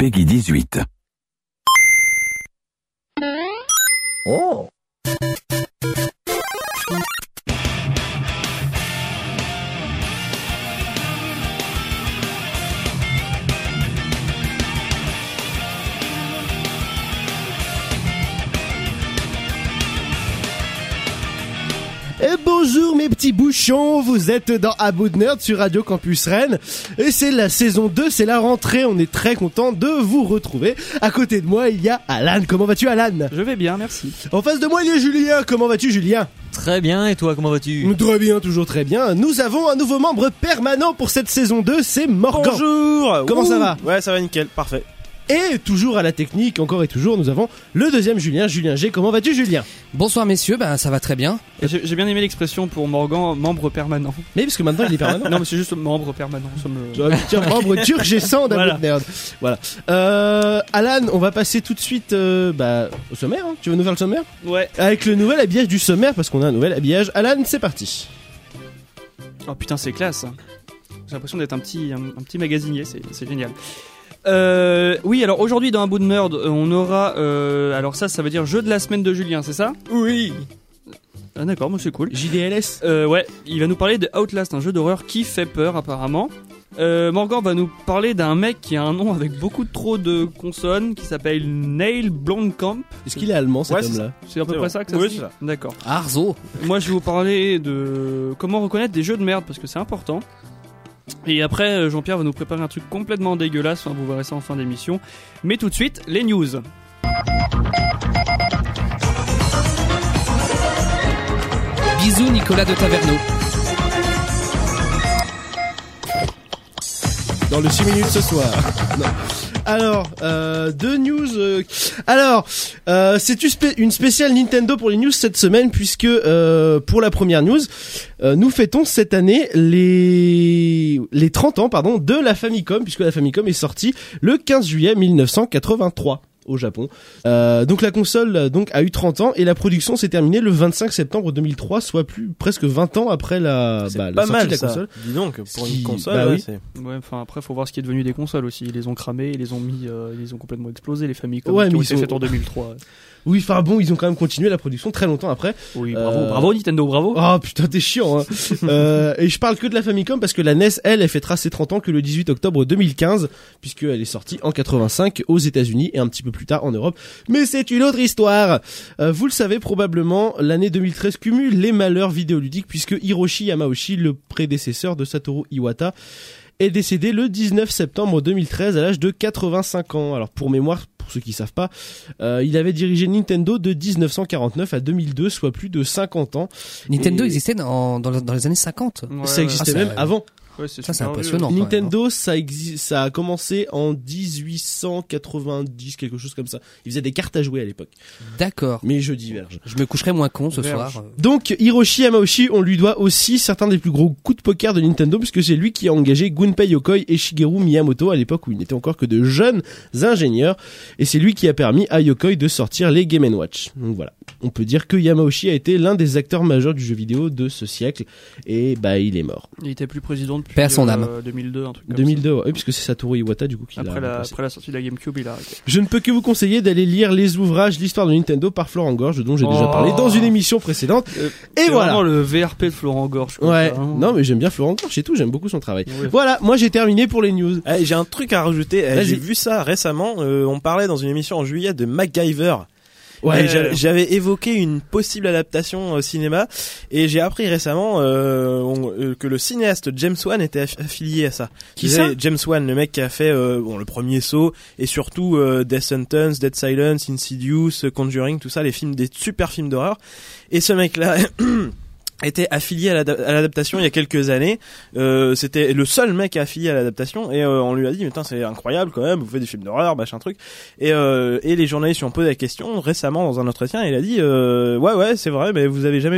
Peggy 18. Oh. Et bonjour mes petits bouchons, vous êtes dans À bout de nerd sur Radio Campus Rennes et c'est la saison 2, c'est la rentrée, on est très content de vous retrouver. À côté de moi il y a Alan, comment vas-tu Alan? Je vais bien, merci. En face de moi il y a Julien, comment vas-tu Julien? Très bien, et toi, comment vas-tu? Très bien, toujours très bien. Nous avons un nouveau membre permanent pour cette saison 2, c'est Morgan. Bonjour. Comment ça va? Ouais, ça va nickel, parfait. Et toujours à la technique, encore et toujours, nous avons le deuxième Julien, Julien G. Comment vas-tu Julien? Bonsoir messieurs, ça va très bien. J'ai bien aimé l'expression pour Morgan, membre permanent. Mais parce que maintenant il est permanent. Non mais c'est juste membre permanent. Tiens, membre turgescent d'À bout de nerd. Voilà. Alan, on va passer tout de suite au sommaire. Hein. Tu veux nous faire le sommaire? Ouais. Avec le nouvel habillage du sommaire, parce qu'on a un nouvel habillage. Alan, c'est parti. Oh putain, c'est classe. J'ai l'impression d'être un petit magasinier, c'est génial. Oui, alors aujourd'hui dans Un bout de nerd, on aura alors ça veut dire jeu de la semaine de Julien, c'est ça? Oui. Ah d'accord, moi c'est cool. JDLS. Ouais, il va nous parler de Outlast, un jeu d'horreur qui fait peur apparemment. Morgan va nous parler d'un mec qui a un nom avec beaucoup trop de consonnes, qui s'appelle Neil Blomkamp. Est-ce qu'il est allemand cet Ouais, homme-là? C'est à peu près ça que ça Oui, se dit. c'est ça. D'accord. Arzo. Moi je vais vous parler de comment reconnaître des jeux de merde parce que c'est important. Et après Jean-Pierre va nous préparer un truc complètement dégueulasse, vous verrez ça en fin d'émission. Mais tout de suite, les news. Bisous Nicolas de Taverneau. Dans le 6 minutes ce soir. Non. Alors, deux news. C'est une spéciale Nintendo pour les news cette semaine puisque pour la première news, nous fêtons cette année les 30 ans de la Famicom puisque la Famicom est sortie le 15 juillet 1983. Au Japon. Donc la console a eu 30 ans et la production s'est terminée le 25 septembre 2003, soit presque 20 ans après la sortie mal, de la ça. console. Dis donc, pour une console, bah oui. c'est... Ouais, enfin après faut voir ce qui est devenu des consoles aussi. Ils les ont cramés, ils les ont mis, ils les ont complètement explosé les Famicom Ouais, qui mais ont ils été sont- faites en 2003. Oui, enfin bon, ils ont quand même continué la production très longtemps après. Oui, bravo Nintendo, bravo. Oh putain, t'es chiant, hein. Et je parle que de la Famicom parce que la NES, elle fêtera ses 30 ans que le 18 octobre 2015, puisqu'elle est sortie en 85 aux États-Unis et un petit peu plus tard en Europe. Mais c'est une autre histoire. Vous le savez probablement, l'année 2013 cumule les malheurs vidéoludiques puisque Hiroshi Yamauchi, le prédécesseur de Satoru Iwata, est décédé le 19 septembre 2013 à l'âge de 85 ans. Alors pour mémoire, pour ceux qui savent pas, il avait dirigé Nintendo de 1949 à 2002, soit plus de 50 ans. Nintendo Et existait dans les années 50. Ouais, ça existait Ah, même ça- avant. Ouais, Ça, c'est super impressionnant. vieux. Nintendo, ça a commencé en 1890, quelque chose comme ça. Ils faisaient des cartes à jouer à l'époque. D'accord. Mais je diverge. Je me coucherai moins con ce Verge. soir. Donc Hiroshi Yamauchi, on lui doit aussi certains des plus gros coups de poker de Nintendo puisque c'est lui qui a engagé Gunpei Yokoi et Shigeru Miyamoto à l'époque où ils n'étaient encore que de jeunes ingénieurs et c'est lui qui a permis à Yokoi de sortir les Game & Watch. Donc voilà, on peut dire que Yamauchi a été l'un des acteurs majeurs du jeu vidéo de ce siècle et il est mort. Il était plus président depuis Paix à son âme. 2002, un truc comme 2002, ouais, puisque c'est Satoru Iwata du coup qui ça. l'a Après remplacé. la sortie de la GameCube, il a arrêté. Je ne peux que vous conseiller d'aller lire les ouvrages L'histoire de Nintendo par Florent Gorge dont j'ai déjà parlé dans une émission précédente. Et C'est voilà. vraiment le VRP de Florent Gorge. quoi. Ouais, C'est vraiment- non mais j'aime bien Florent Gorge et tout, j'aime beaucoup son travail. Ouais. Voilà, moi j'ai terminé pour les news. J'ai un truc à rajouter. Vas-y. J'ai vu ça récemment. On parlait dans une émission en juillet de MacGyver. Ouais, Et j'avais évoqué une possible adaptation au cinéma et j'ai appris récemment que le cinéaste James Wan était affilié à ça. Qui ça? James Wan, le mec qui a fait le premier Saw et surtout Death Sentence, Dead Silence, Insidious, Conjuring, tout ça, des super films d'horreur. Et ce mec-là était affilié à l'adaptation il y a quelques années. C'était le seul mec affilié à l'adaptation et on lui a dit putain c'est incroyable quand même, vous faites des films d'horreur machin truc et les journalistes lui ont posé la question récemment dans un entretien et il a dit ouais c'est vrai mais vous avez jamais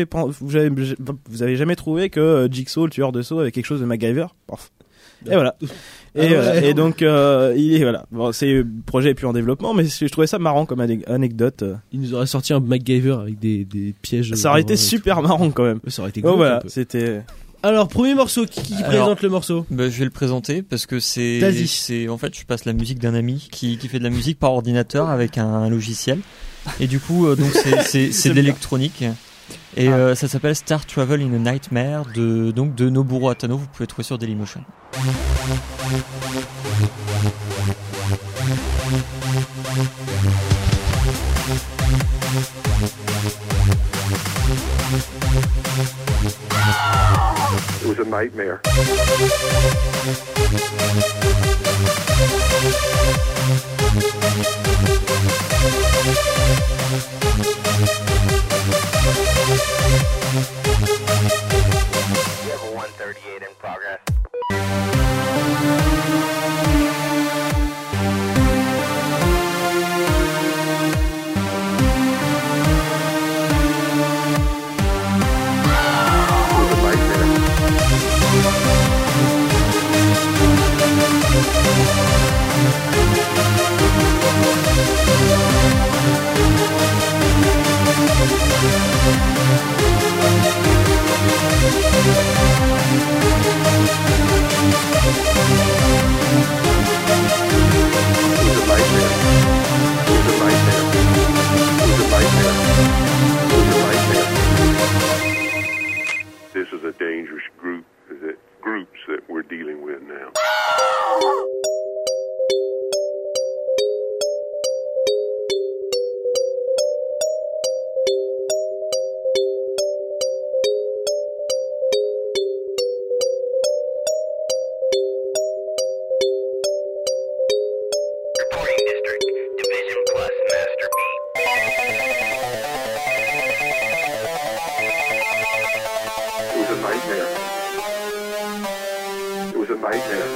trouvé que Jigsaw le tueur de Saw avait quelque chose de MacGyver. Bref. Et voilà. Et donc il est voilà. Bon, le projet est plus en développement, mais je trouvais ça marrant comme anecdote. il nous aurait sorti un MacGyver avec des pièges. Ça aurait été super marrant quand même. Ça aurait été Oh glauque, un voilà, peu. c'était. Alors, premier morceau, qui Alors, présente le morceau? Bah, je vais le présenter parce que Vas-y. c'est en fait je passe la musique d'un ami qui fait de la musique par ordinateur avec un logiciel et du coup donc c'est de l'électronique et ça s'appelle Star Travel in a Nightmare de Noboru Atano, vous pouvez le trouver sur Dailymotion. It was a nightmare. Level 138 in progress. It was a nightmare. It was a nightmare. It was a nightmare. It was a nightmare. It was a nightmare. This is a dangerous groups that we're dealing with now. Reporting district. Division plus master beat. It was a nightmare. It was a nightmare.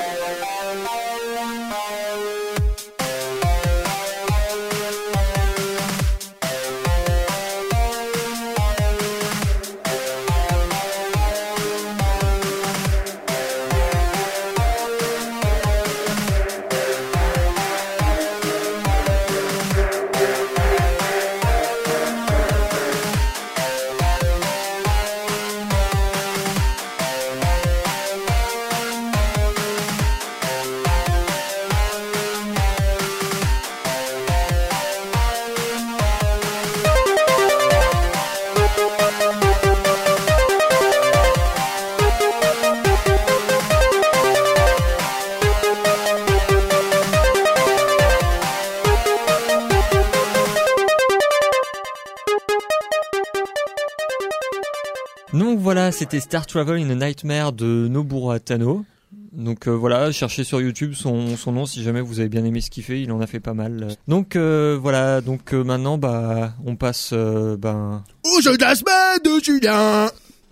Donc voilà, c'était Star Travel in a Nightmare de Noboru Atano. Donc voilà, cherchez sur YouTube son nom si jamais vous avez bien aimé ce qu'il fait, il en a fait pas mal. Donc voilà, donc maintenant on passe Au jeu de la semaine de Julien.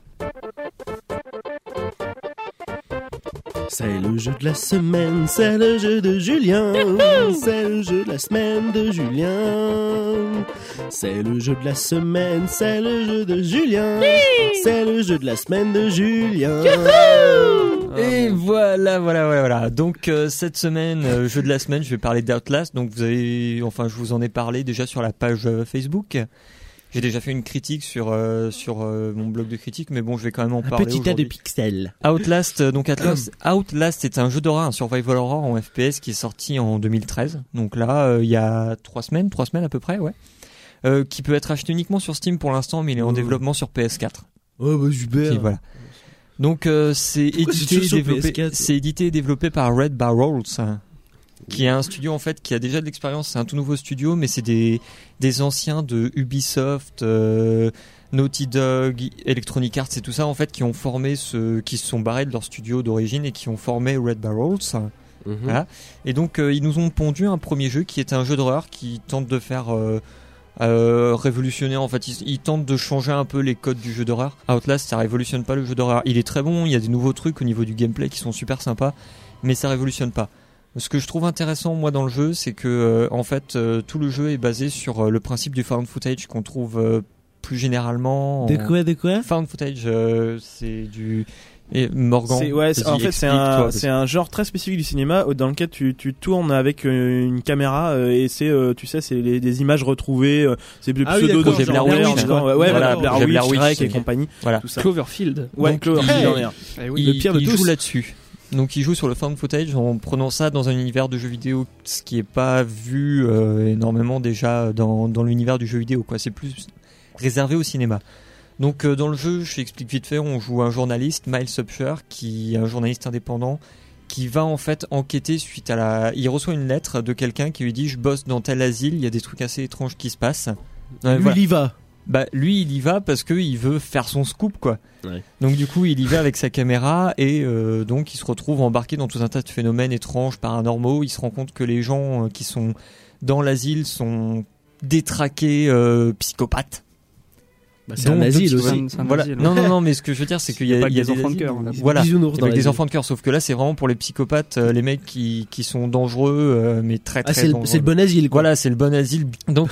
C'est le jeu de la semaine, c'est le jeu de Julien. C'est le jeu de la semaine de Julien. C'est le jeu de la semaine, c'est le jeu de Julien. C'est le jeu de la semaine de Julien. Et voilà. Donc cette semaine, jeu de la semaine, je vais parler d'Outlast. Donc je vous en ai parlé déjà sur la page Facebook. J'ai déjà fait une critique sur mon blog de critique, mais bon, je vais quand même en parler Petit tas de aujourd'hui. pixels. Outlast, Outlast, c'est un jeu d'horreur, un survival horror en FPS qui est sorti en 2013. Donc là, il y a 3 semaines à peu près, ouais. Qui peut être acheté uniquement sur Steam pour l'instant, mais il est en développement sur PS4. Oh bah super. Et voilà. Donc c'est Pourquoi c'est toujours sur PS4 c'est édité et développé par Red Barrels, qui est un studio en fait qui a déjà de l'expérience. C'est un tout nouveau studio, mais c'est des anciens de Ubisoft, Naughty Dog, Electronic Arts et tout ça en fait qui ont formé qui se sont barrés de leur studio d'origine et qui ont formé Red Barrels. Voilà. Et donc ils nous ont pondu un premier jeu qui est un jeu d'horreur qui tente de faire révolutionnaire en fait. Ils tentent de changer un peu les codes du jeu d'horreur. Outlast, ça révolutionne pas le jeu d'horreur. Il est très bon, il y a des nouveaux trucs au niveau du gameplay qui sont super sympas, mais ça révolutionne pas. Ce que je trouve intéressant moi dans le jeu, c'est que en fait tout le jeu est basé sur le principe du found footage qu'on trouve plus généralement. De quoi Found footage, c'est Et Morgan. En fait, c'est un genre très spécifique du cinéma dans lequel tu tournes avec une caméra et c'est, tu sais, c'est des images retrouvées. C'est plus pseudo d'accord, de Blair Witch, voilà, Blair Blair Witch, Witch, Shrek c'est- et compagnie. Voilà. Tout ça. Cloverfield. Ouais, Donc, Cloverfield, il- en l'air. Eh oui. Le pire de il tous. joue là-dessus. Donc il joue sur le found footage en prenant ça dans un univers de jeux vidéo, ce qui est pas vu énormément déjà dans l'univers du jeu vidéo, quoi. C'est plus réservé au cinéma. Donc dans le jeu, je t'explique vite fait, on joue un journaliste, Miles Upshur, qui est un journaliste indépendant, qui va en fait enquêter suite à il reçoit une lettre de quelqu'un qui lui dit: je bosse dans tel asile, il y a des trucs assez étranges qui se passent. Lui, Voilà. il y va. Bah lui il y va parce que il veut faire son scoop, quoi. Ouais. Donc du coup il y va avec sa caméra et donc il se retrouve embarqué dans tout un tas de phénomènes étranges, paranormaux. Il se rend compte que les gens qui sont dans l'asile sont détraqués psychopathes. Bah, c'est un Donc, asile donc, aussi. C'est un Voilà. asile. Non, mais ce que je veux dire c'est qu'il y a, pas que il y a des enfants de asiles cœur, où- là. voilà, Bisounours c'est dans avec des l'asile. enfants de cœur, sauf que là c'est vraiment pour les psychopathes, les mecs qui sont dangereux, mais très Ah, très c'est dangereux. le bon asile, quoi. Voilà, c'est le bon asile. Donc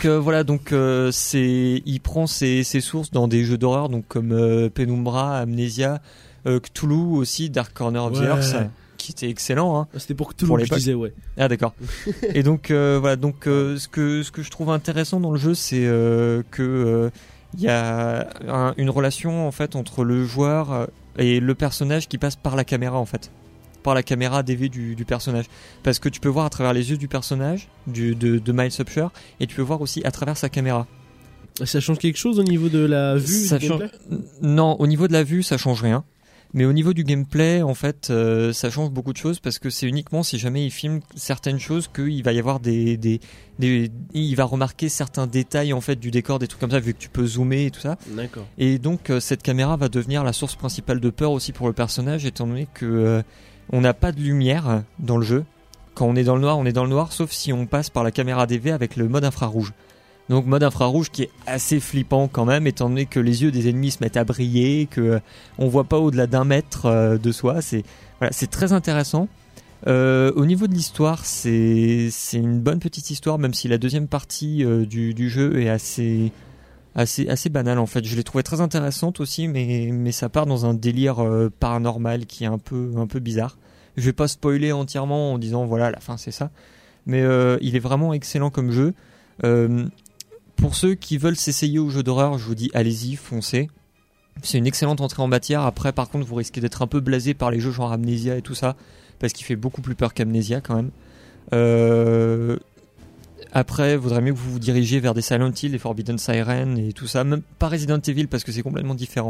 il prend ses sources dans des jeux d'horreur, donc comme Penumbra, Amnesia, Cthulhu aussi, Dark Corner of the Ouais. Earth, qui était excellent. Hein. C'était pour que tout le Pour monde, je l'époque. disais, ouais. Ah d'accord. Et donc ce que je trouve intéressant dans le jeu, c'est que il y a une relation en fait entre le joueur et le personnage qui passe par la caméra en fait. Par la caméra DV du personnage, parce que tu peux voir à travers les yeux du personnage de Miles Upshur, et tu peux voir aussi à travers sa caméra. Ça change quelque chose au niveau de la vue Ça du change- gameplay Non, au niveau de la vue ça change rien, mais au niveau du gameplay en fait ça change beaucoup de choses, parce que c'est uniquement si jamais il filme certaines choses qu'il va y avoir il va remarquer certains détails en fait du décor, des trucs comme ça, vu que tu peux zoomer et tout ça. D'accord. Et donc cette caméra va devenir la source principale de peur aussi pour le personnage, étant donné que on n'a pas de lumière dans le jeu. Quand on est dans le noir, sauf si on passe par la caméra DV avec le mode infrarouge. Donc mode infrarouge qui est assez flippant quand même, étant donné que les yeux des ennemis se mettent à briller, que on voit pas au-delà d'un mètre de soi. C'est très intéressant. Au niveau de l'histoire, c'est une bonne petite histoire, même si la deuxième partie du jeu est assez banale en fait. Je l'ai trouvé très intéressante aussi, mais ça part dans un délire paranormal qui est un peu bizarre. Je vais pas spoiler entièrement en disant voilà, la fin c'est ça, mais il est vraiment excellent comme jeu. Pour ceux qui veulent s'essayer au jeu d'horreur, je vous dis allez-y, foncez. C'est une excellente entrée en matière. Après, par contre, vous risquez d'être un peu blasé par les jeux genre Amnesia et tout ça, parce qu'il fait beaucoup plus peur qu'Amnesia quand même. Après, il vaudrait mieux que vous vous dirigiez vers des Silent Hill, des Forbidden Siren et tout ça. Même pas Resident Evil, parce que c'est complètement différent.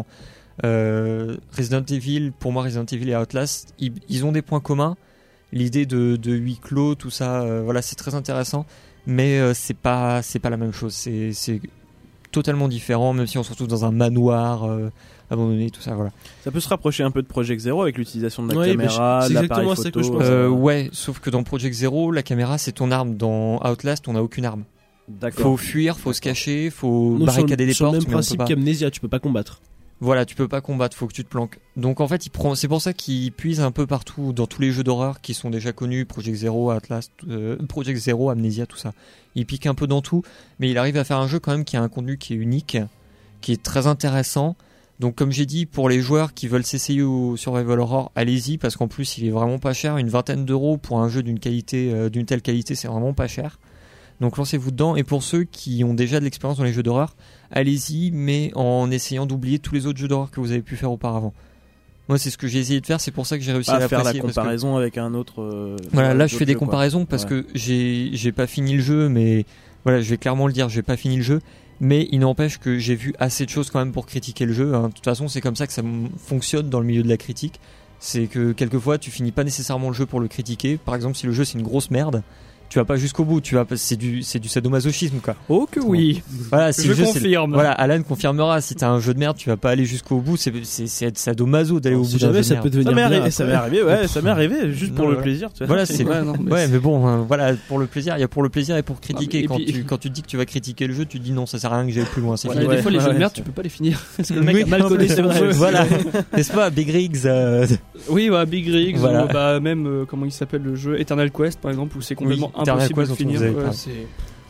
Resident Evil, pour moi, Resident Evil et Outlast, ils ont des points communs. L'idée de huis clos, tout ça, voilà, c'est très intéressant. Mais c'est pas la même chose. C'est totalement différent, même si on se retrouve dans un manoir abandonné, tout ça, voilà. Ça peut se rapprocher un peu de Project Zero avec l'utilisation de la Ouais, caméra, c'est de l'appareil exactement ça que je photo. pense. Ouais, sauf que dans Project Zero, la caméra c'est ton arme. Dans Outlast, on n'a aucune arme. D'accord. Faut fuir, faut se cacher, faut Non, barricader des sur le portes, même mais on peut principe pas. qu'Amnesia, tu peux pas combattre. Voilà, tu peux pas combattre, faut que tu te planques. Donc en fait, c'est pour ça qu'il puise un peu partout dans tous les jeux d'horreur qui sont déjà connus, Project Zero, Outlast, Project Zero, Amnesia, tout ça. Il pique un peu dans tout, mais il arrive à faire un jeu quand même qui a un contenu qui est unique, qui est très intéressant. Donc comme j'ai dit, pour les joueurs qui veulent s'essayer au Survival Horror, allez-y, parce qu'en plus il est vraiment pas cher, une vingtaine d'euros pour un jeu d'une telle qualité, c'est vraiment pas cher. Donc lancez-vous dedans, et pour ceux qui ont déjà de l'expérience dans les jeux d'horreur, allez-y, mais en essayant d'oublier tous les autres jeux d'horreur que vous avez pu faire auparavant. Moi c'est ce que j'ai essayé de faire, c'est pour ça que j'ai réussi à faire la l'apprécier. parce que- comparaison avec un autre. Voilà, là je d'autres fais des jeux, quoi. comparaisons parce Ouais. que j'ai pas fini le jeu, mais voilà, je vais clairement le dire, j'ai pas fini le jeu, mais il n'empêche que j'ai vu assez de choses quand même pour critiquer le jeu, hein. De toute façon, c'est comme ça que ça fonctionne dans le milieu de la critique. C'est que quelquefois tu finis pas nécessairement le jeu pour le critiquer. Par exemple, si le jeu c'est une grosse merde, tu vas pas jusqu'au bout, c'est du sadomasochisme quoi. Oh que oui. Voilà, si Je le jeu, confirme. voilà, Alan confirmera, si t'as un jeu de merde, tu vas pas aller jusqu'au bout, c'est être sadomaso d'aller au Si bout d'un jamais jeu de ça merde. peut devenir Ça m'est bien arrivé, ça m'est après. arrivé, ouais, ça m'est arrivé, juste pour Non, le voilà. plaisir. Tu vois. Voilà, c'est Ouais, non, mais ouais, mais bon, voilà, pour le plaisir, il y a pour le plaisir et pour critiquer. Ah, mais- et puis- Quand tu dis que tu vas critiquer le jeu, tu dis non, ça sert à rien que j'aille plus loin, c'est Voilà, fini. des fois les jeux de ouais, merde c'est- tu peux pas les finir parce que le mec Oui, a mal non, codé mais son c'est jeu. vrai, voilà, n'est-ce pas, Big Rigs Oui, bah, Big Rigs, Voilà. bah, même comment il s'appelle le jeu Eternal Quest par exemple où c'est complètement Oui, Eternal impossible Quest de dont finir. vous avez Ouais, parlé. c'est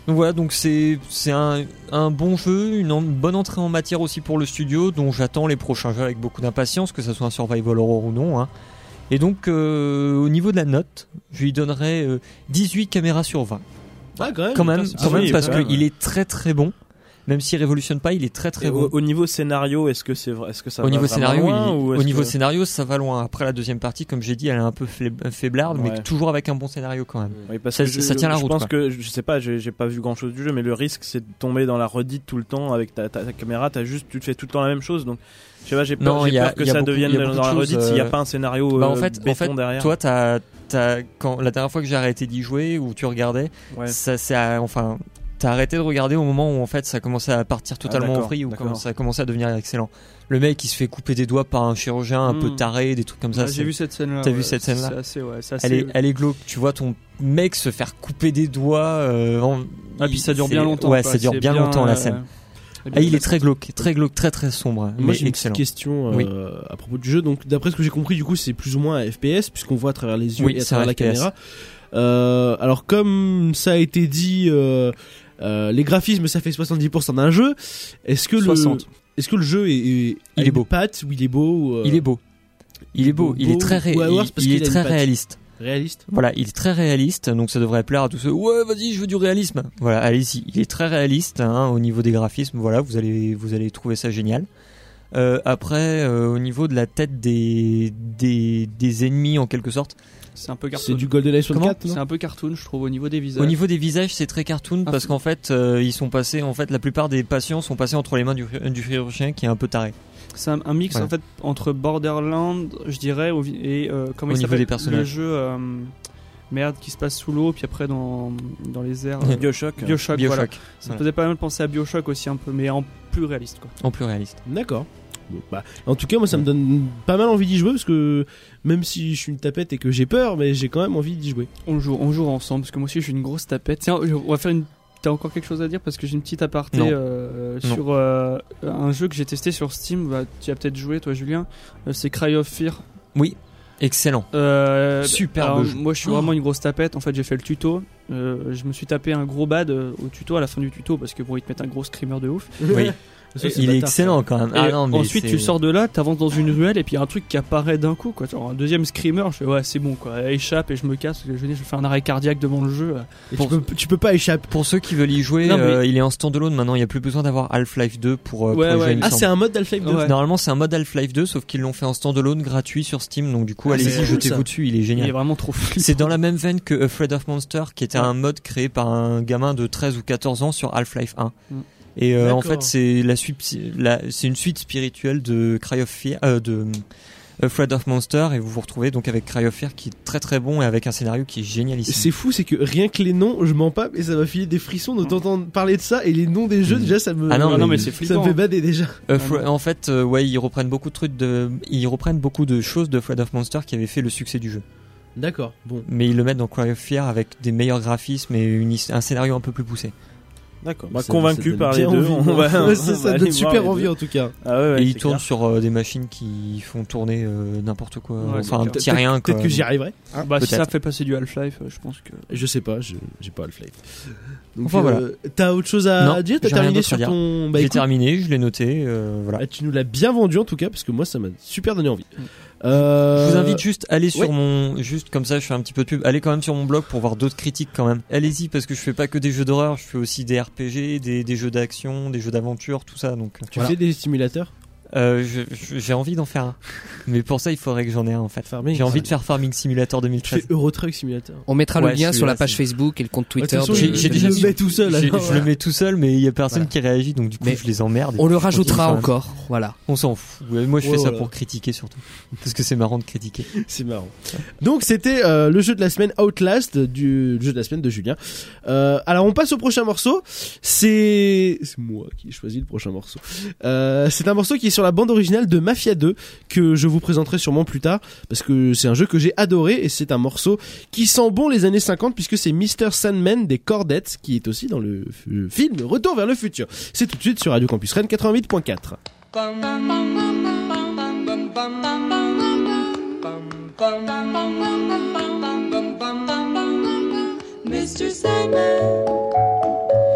Donc voilà, donc c'est un bon jeu, une bonne entrée en matière aussi pour le studio, dont j'attends les prochains jeux avec beaucoup d'impatience, que ce soit un survival horror ou non. Hein. Et donc au niveau de la note, je lui donnerais 18 caméras sur 20. Ah, quand même. Quand même, putain, oui, parce quand même, qu'il est très très bon. Même s'il révolutionne pas, il est très très Et bon. au niveau scénario, est-ce que c'est vrai, est-ce que ça Au va niveau vraiment scénario, loin, ou au est-ce niveau que- scénario, ça va loin. Après la deuxième partie, comme j'ai dit, elle est un peu faiblarde, mais Ouais. toujours avec un bon scénario quand même. Oui, parce Ça- que ça tient la je route, pense quoi. que je sais pas, j'ai pas vu grand chose du jeu, mais le risque c'est de tomber dans la redite tout le temps avec ta caméra. Tu te fais tout le temps la même chose, donc je sais pas, j'ai Non, peur, il y a- que il y a ça beaucoup- devienne il y a beaucoup dans de la choses, redite s'il n'y a pas un scénario Bah, en fait, béton derrière. toi, quand la dernière fois que j'ai arrêté d'y jouer ou tu regardais, Ouais. t'as arrêté de regarder au moment où en fait ça commençait à partir totalement en d'accord, vrille ou d'accord. quand ça a commencé à devenir excellent. Le mec il se fait couper des doigts par un chirurgien un peu taré, des trucs comme ça. Ah, j'ai vu cette scène-là. T'as vu cette scène-là C'est assez. Elle est glauque. Tu vois ton mec se faire couper des doigts. Ah, puis ça dure c'est- bien longtemps. Ouais, quoi. ça dure C'est bien longtemps la scène. Ah, il est très glauque, très très sombre, Moi mais j'ai une excellent. petite question Oui. à propos du jeu. Donc d'après ce que j'ai compris, du coup c'est plus ou moins un FPS puisqu'on voit à travers les yeux Oui, et à c'est un travers la FPS. caméra. Alors comme ça a été dit, les graphismes ça fait 70% d'un jeu. Est-ce que 60. est-ce que le jeu Il a est une beau. patte ou il est beau Il est beau. Il est beau. Il est très Ou alors, c'est parce il qu'il est a très une patte. réaliste. réaliste? Voilà, il est très réaliste, donc ça devrait plaire à tous ceux. Ouais, vas-y, je veux du réalisme. Voilà, allez-y. Il est très réaliste hein, au niveau des graphismes. Voilà, vous allez trouver ça génial. Après, au niveau de la tête des ennemis en quelque sorte. C'est un peu C'est cartoon. du GoldenEye 64, C'est non? un peu cartoon, je trouve, au niveau des visages. Au niveau des visages, c'est très cartoon Ah, parce c'est- qu'en fait, ils sont passés. En fait, la plupart des patients sont passés entre les mains du chirurgien qui est un peu taré. C'est un mix Voilà. en fait entre Borderlands, je dirais, et comment Au il niveau s'appelle des personnages. le jeu merde qui se passe sous l'eau puis après dans les airs. Bioshock. Bioshock, voilà. Bioshock, Ça me faisait pas mal penser à Bioshock aussi un peu, mais en plus réaliste quoi. en plus réaliste. D'accord. Bon, bah, en tout cas, moi, ça me donne pas mal envie d'y jouer parce que même si je suis une tapette et que j'ai peur, mais j'ai quand même envie d'y jouer. On joue ensemble parce que moi aussi je suis une grosse tapette. Tiens, on va faire une. T'as encore quelque chose à dire parce que j'ai une petite aparté Non. sur un jeu que j'ai testé sur Steam. Bah, tu as peut-être joué toi, Julien. C'est Cry of Fear. Oui, excellent. Superbe alors, jeu. moi je suis vraiment une grosse tapette. En fait, j'ai fait le tuto. Je me suis tapé un gros bad au tuto à la fin du tuto parce que bon, ils te mettent un gros screamer de ouf. Oui, Ça, c'est il est bâtard, excellent quand même. Et Ah non, mais ensuite, c'est- tu sors de là, t'avances dans une ruelle et puis il y a un truc qui apparaît d'un coup, quoi. Genre un deuxième screamer, je fais ouais, c'est bon, quoi. Elle échappe et je me casse. Je fais un arrêt cardiaque devant le jeu. Et Pour- tu peux pas échapper. Pour ceux qui veulent y jouer, Non, mais- il est en standalone maintenant. Il n'y a plus besoin d'avoir Half-Life 2 pour y Ouais, jouer, ouais. il me Ah, semble. c'est un mode d'Half-Life 2. Ouais. Normalement, c'est un mode Half-Life 2, sauf qu'ils l'ont fait en standalone gratuit sur Steam. Donc, du coup, Ah, allez-y, c'est cool, jetez-vous ça. dessus. Il est Il est génial. vraiment trop flippant. C'est dans la même veine que Afraid of Monster, qui était un mode créé par un gamin de 13 ou 14 ans sur Half-Life 1. Mm. Et en D'accord. fait, c'est c'est une suite spirituelle de Cry of Fear, de Afraid of Monster, et vous vous retrouvez donc avec Cry of Fear qui est très très bon et avec un scénario qui est génialissime. C'est fou, c'est que rien que les noms, je mens pas, mais ça m'a filé des frissons de t'entendre parler de ça et les noms des jeux, déjà ça me. Ah non, mais c'est ça flippant. me fait bader déjà. En fait, ouais, ils reprennent beaucoup de choses de Afraid of Monster qui avaient fait le succès du jeu. D'accord, bon. Mais ils le mettent dans Cry of Fear avec des meilleurs graphismes et un scénario un peu plus poussé. D'accord. Bah, Ça convaincu donne par les bien deux. envie. on va- Ouais, on ça va donne aller super voir les envie deux. en tout cas. Ah ouais, ouais, Et ils c'est tournent clair. sur des machines qui font tourner n'importe quoi. Ouais, c'est Enfin, un clair. petit rien. Peut-être quoi. que j'y arriverai. Bah, si Peut-être. ça fait passer du Half-Life, je pense que. Je sais pas, j'ai pas Half-Life. Donc, Enfin, voilà. T'as autre chose à Non, dire? T'as j'ai rien terminé d'autre à sur dire. ton. Bah, J'ai écoute, terminé, je l'ai noté. Voilà. tu nous l'as bien vendu en tout cas, parce que moi ça m'a super donné envie. Je vous invite juste à aller sur ouais. juste comme ça, je fais un petit peu de pub. Allez quand même sur mon blog pour voir d'autres critiques quand même. Allez-y parce que je fais pas que des jeux d'horreur, je fais aussi des RPG, des jeux d'action, des jeux d'aventure, tout ça. Donc Tu voilà. fais des simulateurs? J'ai envie d'en faire un, mais pour ça il faudrait que j'en ai un en fait. Farming. J'ai envie de faire Farming Simulator Tu 2013. fais Euro Truck Simulator. On mettra Ouais, le lien sur la celui-là, page c'est- Facebook et le compte Twitter. De toute façon, j'ai je déjà le mis- mets tout seul. Je alors. le mets tout seul, mais il y a personne Voilà. qui réagit, donc du coup Mais je les emmerde. et On le puis je rajoutera continue quand même. encore. Voilà. On s'en fout. Ouais, moi je fais Ouais, ça voilà. pour critiquer surtout, parce que c'est marrant de critiquer. C'est marrant. Donc c'était le jeu de la semaine Outlast, du jeu de la semaine de Julien. Alors on passe au prochain morceau. C'est moi qui ai choisi le prochain morceau. C'est un morceau qui est sur la bande originale de Mafia 2 que je vous présenterai sûrement plus tard parce que c'est un jeu que j'ai adoré et c'est un morceau qui sent bon les années 50 puisque c'est Mr. Sandman des Chordettes qui est aussi dans le film Retour vers le futur. C'est tout de suite sur Radio Campus Rennes 88.4. Mr. Sandman,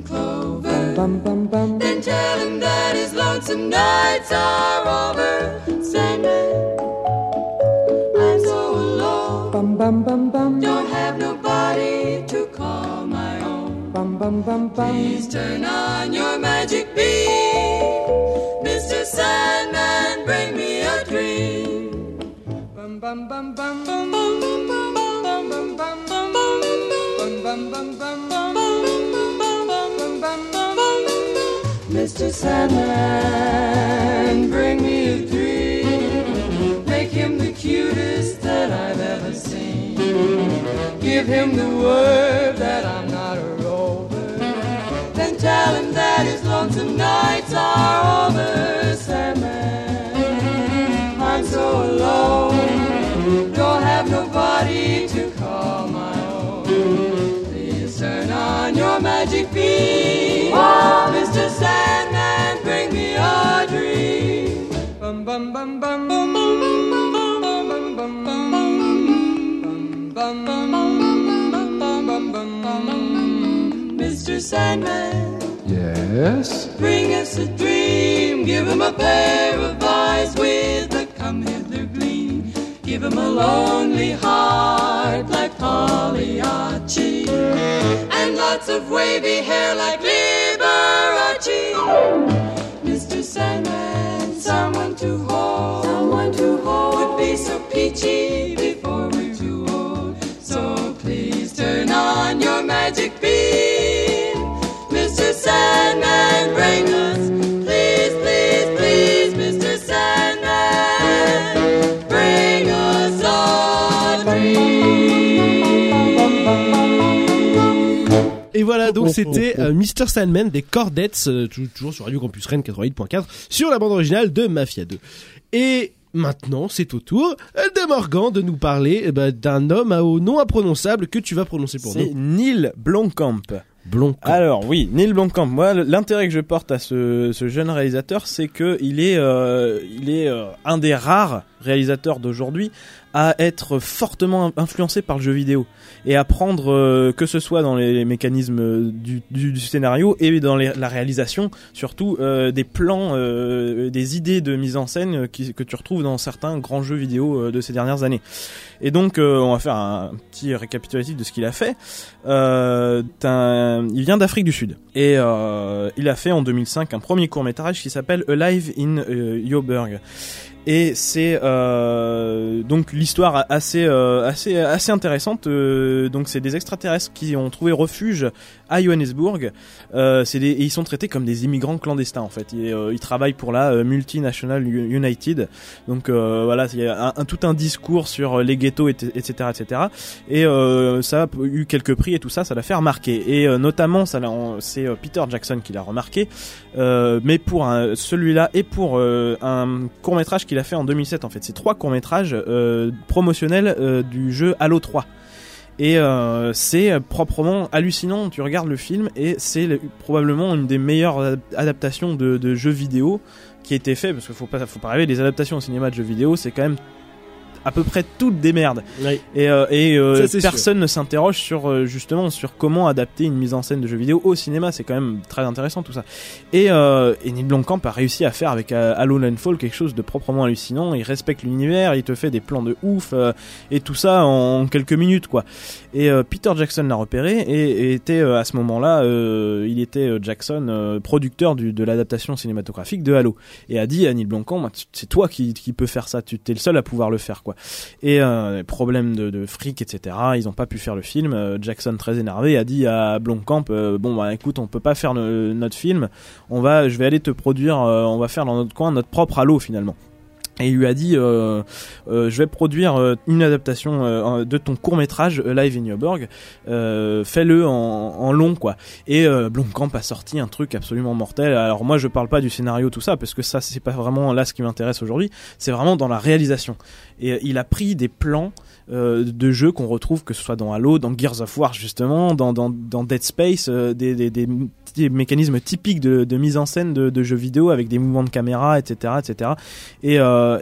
clover. Then tell him that his lonesome nights are over. Sandman, I'm so alone. Don't have nobody to call my own. Please turn on your magic beam, Mr. Sandman, bring me a dream. Mr. Sandman, bring me a dream. Make him the cutest that I've ever seen. Give him the word that I'm not a rover. Then tell him that his lonesome nights are over. Sandman, I'm so alone. Don't have nobody to call my own. Please turn on your magic beam. Mr. Sandman, bring me a dream. Bum bum bum bum bum bum bum bum bum bum. Mr. Sandman, Yes? bring us a dream. Give him a pair of eyes with a come hither gleam. Give him a lonely heart like Pagliacci, and lots of wavy hair like Liberace. Mr. Sandman, someone to hold, would be so peachy before we're too old. So please turn on your magic beam, Mr. Sandman, bring us, please, please, please, Mr. Sandman, bring us a dream. Et voilà, donc c'était Mr. Sandman des Chordettes, toujours sur Radio Campus Rennes 88.4, sur la bande originale de Mafia 2. Et maintenant, c'est au tour de Morgan de nous parler d'un homme au nom imprononçable que tu vas prononcer pour C'est nous. Neil Blomkamp. Blomkamp. Alors oui, Neil Blomkamp. Moi, l'intérêt que je porte à ce jeune réalisateur, c'est que il est un des rares réalisateurs d'aujourd'hui à être fortement influencé par le jeu vidéo et à prendre que ce soit dans les mécanismes du scénario et dans la réalisation, surtout des plans, des idées de mise en scène que tu retrouves dans certains grands jeux vidéo de ces dernières années. Et donc on va faire un petit récapitulatif de ce qu'il a fait. Il vient d'Afrique du Sud et il a fait en 2005 un premier court-métrage qui s'appelle Alive in Joburg. Et c'est donc l'histoire assez intéressante. Donc c'est des extraterrestres qui ont trouvé refuge à Johannesburg. Et ils sont traités comme des immigrants clandestins en fait. Ils travaillent pour la Multinational United. Donc voilà, il y a tout un discours sur les ghettos, etc., etc. Et ça a eu quelques prix et tout ça, ça l'a fait remarquer. Et notamment, c'est Peter Jackson qui l'a remarqué. Mais pour celui-là et pour un court-métrage qu'il a fait en 2007 en fait. C'est 3 courts-métrages promotionnels du jeu Halo 3. Et c'est proprement hallucinant. Tu regardes le film et c'est probablement une des meilleures adaptations de jeux vidéo qui a été fait, parce qu'il faut pas rêver, les adaptations au cinéma de jeux vidéo, c'est quand même à peu près toutes des merdes. Oui. Et Ça, personne ne s'interroge sur justement sur comment adapter une mise en scène de jeux vidéo au cinéma. C'est quand même très intéressant tout ça. Et Neil Blomkamp a réussi à faire avec Halo Landfall quelque chose de proprement hallucinant. Il respecte l'univers, il te fait des plans de ouf et tout ça en quelques minutes quoi. Et Peter Jackson l'a repéré et était à ce moment-là, il était Jackson producteur de l'adaptation cinématographique de Halo et a dit à Neil Blomkamp, c'est toi qui peut faire ça, tu t'es le seul à pouvoir le faire quoi. Et problème de fric etc, ils ont pas pu faire le film. Jackson très énervé a dit à Blomkamp bon bah écoute, on peut pas faire notre film, je vais aller te produire, on va faire dans notre coin notre propre Halo finalement. Et il lui a dit je vais produire une adaptation de ton court-métrage Live in Joburg, fais-le en long quoi. Et Blomkamp a sorti un truc absolument mortel. Alors moi je parle pas du scénario tout ça parce que ça c'est pas vraiment là ce qui m'intéresse aujourd'hui, c'est vraiment dans la réalisation. Et il a pris des plans de jeux qu'on retrouve que ce soit dans Halo, dans Gears of War justement, dans Dead Space, des des mécanismes typiques de mise en scène de jeux vidéo avec des mouvements de caméra, etc., etc. Et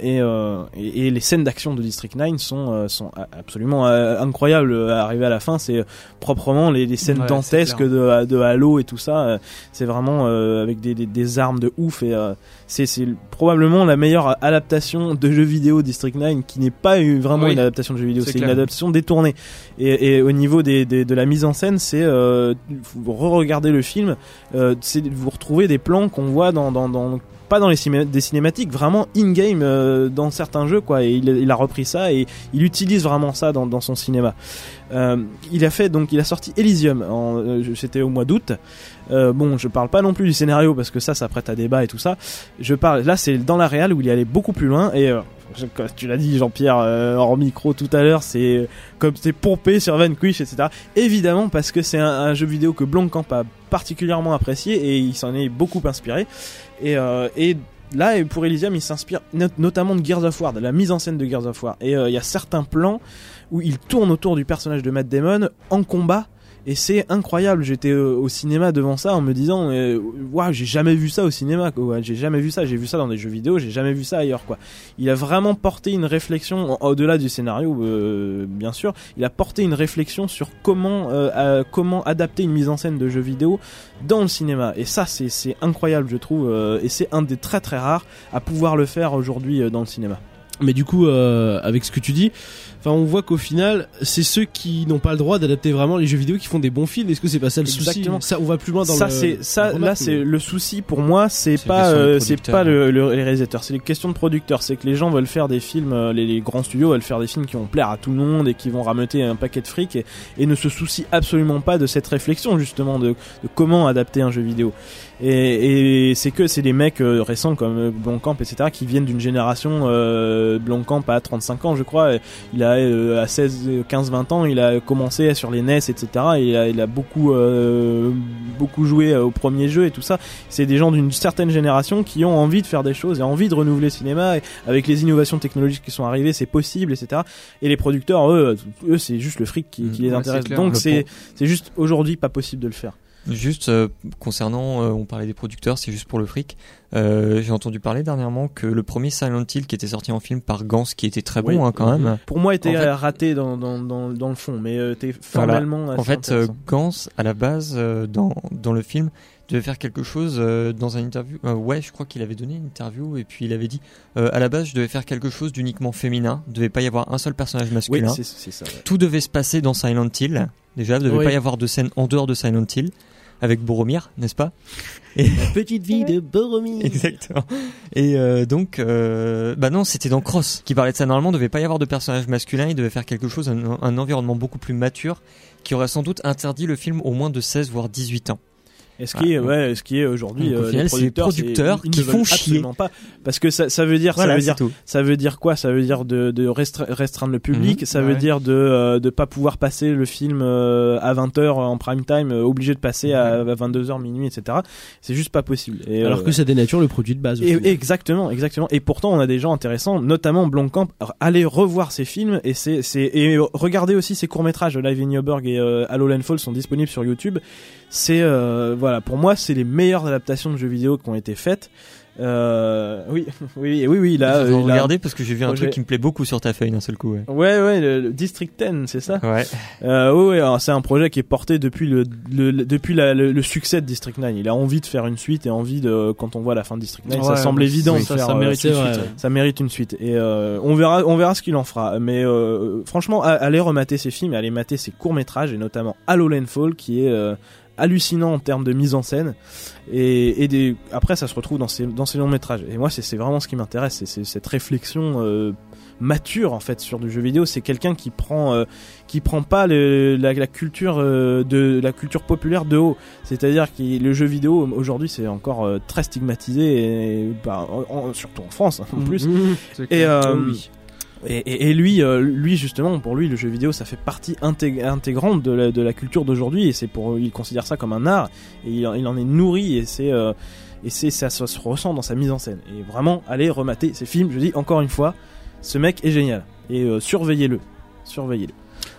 les scènes d'action de District 9 sont absolument incroyables. Arrivé à la fin, c'est proprement les scènes Ouais, dantesques c'est de Halo et tout ça. C'est vraiment avec des armes de ouf et c'est probablement la meilleure adaptation de jeux vidéo District 9 qui n'est pas vraiment Oui, une adaptation de jeux vidéo, c'est c'est une clair. adaptation détournée. Et au niveau de la mise en scène, c'est vous re-regardez le film, c'est vous retrouvez des plans qu'on voit dans pas dans des cinématiques, vraiment in-game dans certains jeux quoi. Et il a repris ça et il utilise vraiment ça dans son cinéma. Il a sorti Elysium, c'était au mois d'août. Bon, je parle pas non plus du scénario parce que ça prête à débat et tout ça. Je parle là, c'est dans la réal où il est allé beaucoup plus loin et comme tu l'as dit Jean-Pierre hors micro tout à l'heure, c'est comme c'est pompé sur Vanquish, etc. Évidemment parce que c'est un jeu vidéo que Blomkamp a particulièrement apprécié et il s'en est beaucoup inspiré. Et là, pour Elysium, il s'inspire notamment de Gears of War, de la mise en scène de Gears of War. Et il y a certains plans où il tourne autour du personnage de Matt Damon en combat. Et c'est incroyable, j'étais au cinéma devant ça en me disant waouh, j'ai jamais vu ça au cinéma quoi. J'ai jamais vu ça, j'ai vu ça dans des jeux vidéo, j'ai jamais vu ça ailleurs quoi. Il a vraiment porté une réflexion au-delà du scénario bien sûr, il a porté une réflexion sur comment adapter une mise en scène de jeux vidéo dans le cinéma et ça c'est incroyable je trouve et c'est un des très très rares à pouvoir le faire aujourd'hui dans le cinéma. Mais du coup, avec ce que tu dis, enfin, on voit qu'au final, c'est ceux qui n'ont pas le droit d'adapter vraiment les jeux vidéo qui font des bons films. Est-ce que c'est pas ça le Exactement. souci? Ça, on va plus loin dans ça, le. c'est ça. Là, c'est le souci pour moi. C'est C'est pas, une question de c'est producteur. pas les réalisateurs. C'est les questions de producteurs. C'est que les gens veulent faire des films. Les grands studios veulent faire des films qui vont plaire à tout le monde et qui vont rameuter un paquet de fric et ne se soucient absolument pas de cette réflexion justement de comment adapter un jeu vidéo. Et c'est des mecs récents comme Blomkamp, etc. qui viennent d'une génération. Blomkamp a 35 ans, je crois. Il a à 16, 15, 20 ans, il a commencé sur les NES, etc. Et il a beaucoup joué au premier jeu et tout ça. C'est des gens d'une certaine génération qui ont envie de faire des choses et envie de renouveler le cinéma. Et avec les innovations technologiques qui sont arrivées, c'est possible, etc. Et les producteurs, eux, c'est juste le fric qui les Ouais, intéresse. c'est clair. Donc Le c'est juste aujourd'hui pas possible de le faire. Juste concernant, on parlait des producteurs, c'est juste pour le fric. J'ai entendu parler dernièrement que le premier Silent Hill qui était sorti en film par Gans, qui était très bon Oui. quand même. Pour moi, était En fait- raté dans le fond, mais était formellement. En assez fait, intéressant. Gans, à la base, dans le film, devait faire quelque chose dans un interview. Ouais, je crois qu'il avait donné une interview et puis il avait dit à la base, je devais faire quelque chose d'uniquement féminin. Il devait pas y avoir un seul personnage Oui, masculin. c'est ça. Ouais. Tout devait se passer dans Silent Hill. Déjà, il ne devait Oui. pas y avoir de scène en dehors de Silent Hill. Avec Boromir, n'est-ce pas? Et... Petite vie de Boromir. Exactement. Et donc, bah non, c'était dans Cross qui parlait de ça. Normalement, il ne devait pas y avoir de personnage masculin. Il devait faire quelque chose, un environnement beaucoup plus mature, qui aurait sans doute interdit le film au moins de 16 voire 18 ans. Et ce qui est aujourd'hui, Donc, au final, c'est les producteurs ils qui ne font veulent chier. absolument pas, parce que ça veut dire, Voilà, ça veut c'est dire, tout. ça veut dire quoi? Ça veut dire de restreindre le public. Ça veut Ouais. dire de pas pouvoir passer le film à 20h en prime time, obligé de passer à 22h minuit, etc. C'est juste pas possible. Et, Alors que ça dénature le produit de base. au final. Exactement. Et pourtant, on a des gens intéressants, notamment Blomkamp. Allez revoir ses films et regardez aussi ses courts-métrages. Live in Newburgh et Halo Landfall sont disponibles sur YouTube. C'est voilà, pour moi, c'est les meilleures adaptations de jeux vidéo qui ont été faites. Oui, là, Je vais il a- regarder parce que j'ai vu un projet- truc qui me plaît beaucoup sur ta feuille d'un seul coup. Ouais. Ouais, le District 10, c'est ça. Ouais. Ouais, alors c'est un projet qui est porté depuis le succès de District 9. Il a envie de faire une suite et envie de, quand on voit la fin de District 9, ça Ouais, semble bah, évident de ça, faire. ça mérite c'est une vrai, suite. ouais. Ça mérite une suite et on verra ce qu'il en fera. Mais franchement, allez remater ses films, et allez mater ses courts métrages et notamment Halo Landfall qui est hallucinant en termes de mise en scène et après ça se retrouve dans ces longs métrages. Et moi c'est vraiment ce qui m'intéresse, c'est cette réflexion mature en fait sur du jeu vidéo. C'est quelqu'un qui prend pas la culture de la culture populaire de haut. C'est-à-dire que le jeu vidéo aujourd'hui c'est encore très stigmatisé et surtout en France en plus. C'est Et, clair. Oui. et lui justement, pour lui, le jeu vidéo, ça fait partie intégrante de la culture d'aujourd'hui, et il considère ça comme un art, et il en est nourri, et ça se ressent dans sa mise en scène. Et vraiment, allez remater ses films. Je dis encore une fois, ce mec est génial, et surveillez-le.